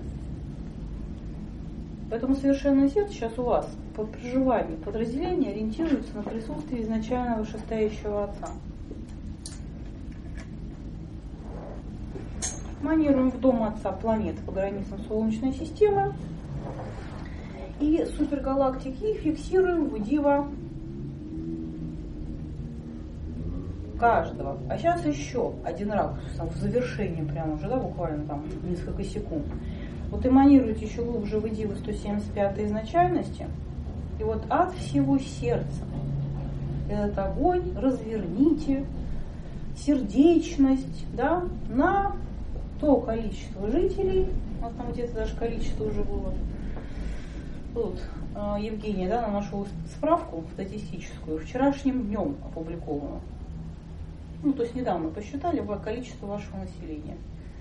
Поэтому совершенное сердце сейчас у вас по проживанию подразделения ориентируется на присутствие изначального вышестоящего отца. Манируем в дом отца планеты по границам Солнечной системы и супергалактики фиксируем в дива каждого. А сейчас еще один ракурс, там, в завершении прямо уже, да, буквально там несколько секунд. Вот эманируйте еще глубже в дивы сто семьдесят пятой изначальности, и вот от всего сердца этот огонь разверните, сердечность, да, на то количество жителей, у нас там где-то даже количество уже было. Тут Евгения, да, нам нашла справку статистическую, вчерашним днем опубликованную. Ну, то есть недавно посчитали количество вашего населения.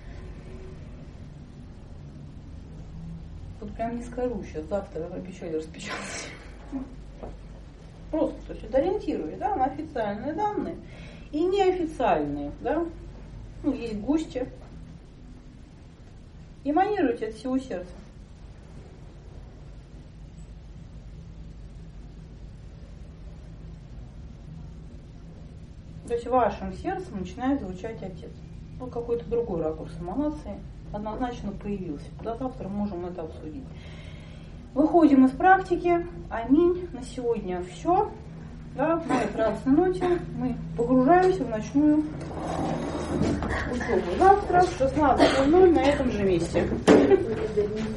Вот прям не скажу сейчас, завтра обещали распечатать. Просто, то есть это ориентирует, да, на официальные данные и неофициальные, да. Ну, есть гости. Эманируйте от всего сердца. То есть вашим сердцем начинает звучать отец. Ну, какой-то другой ракурс эманации однозначно появился. До завтра можем это обсудить. Выходим из практики. Аминь. На сегодня все. Да, на этой радостной ноте мы погружаемся в ночную учебу. Завтра в шестнадцать ноль ноль на этом же месте.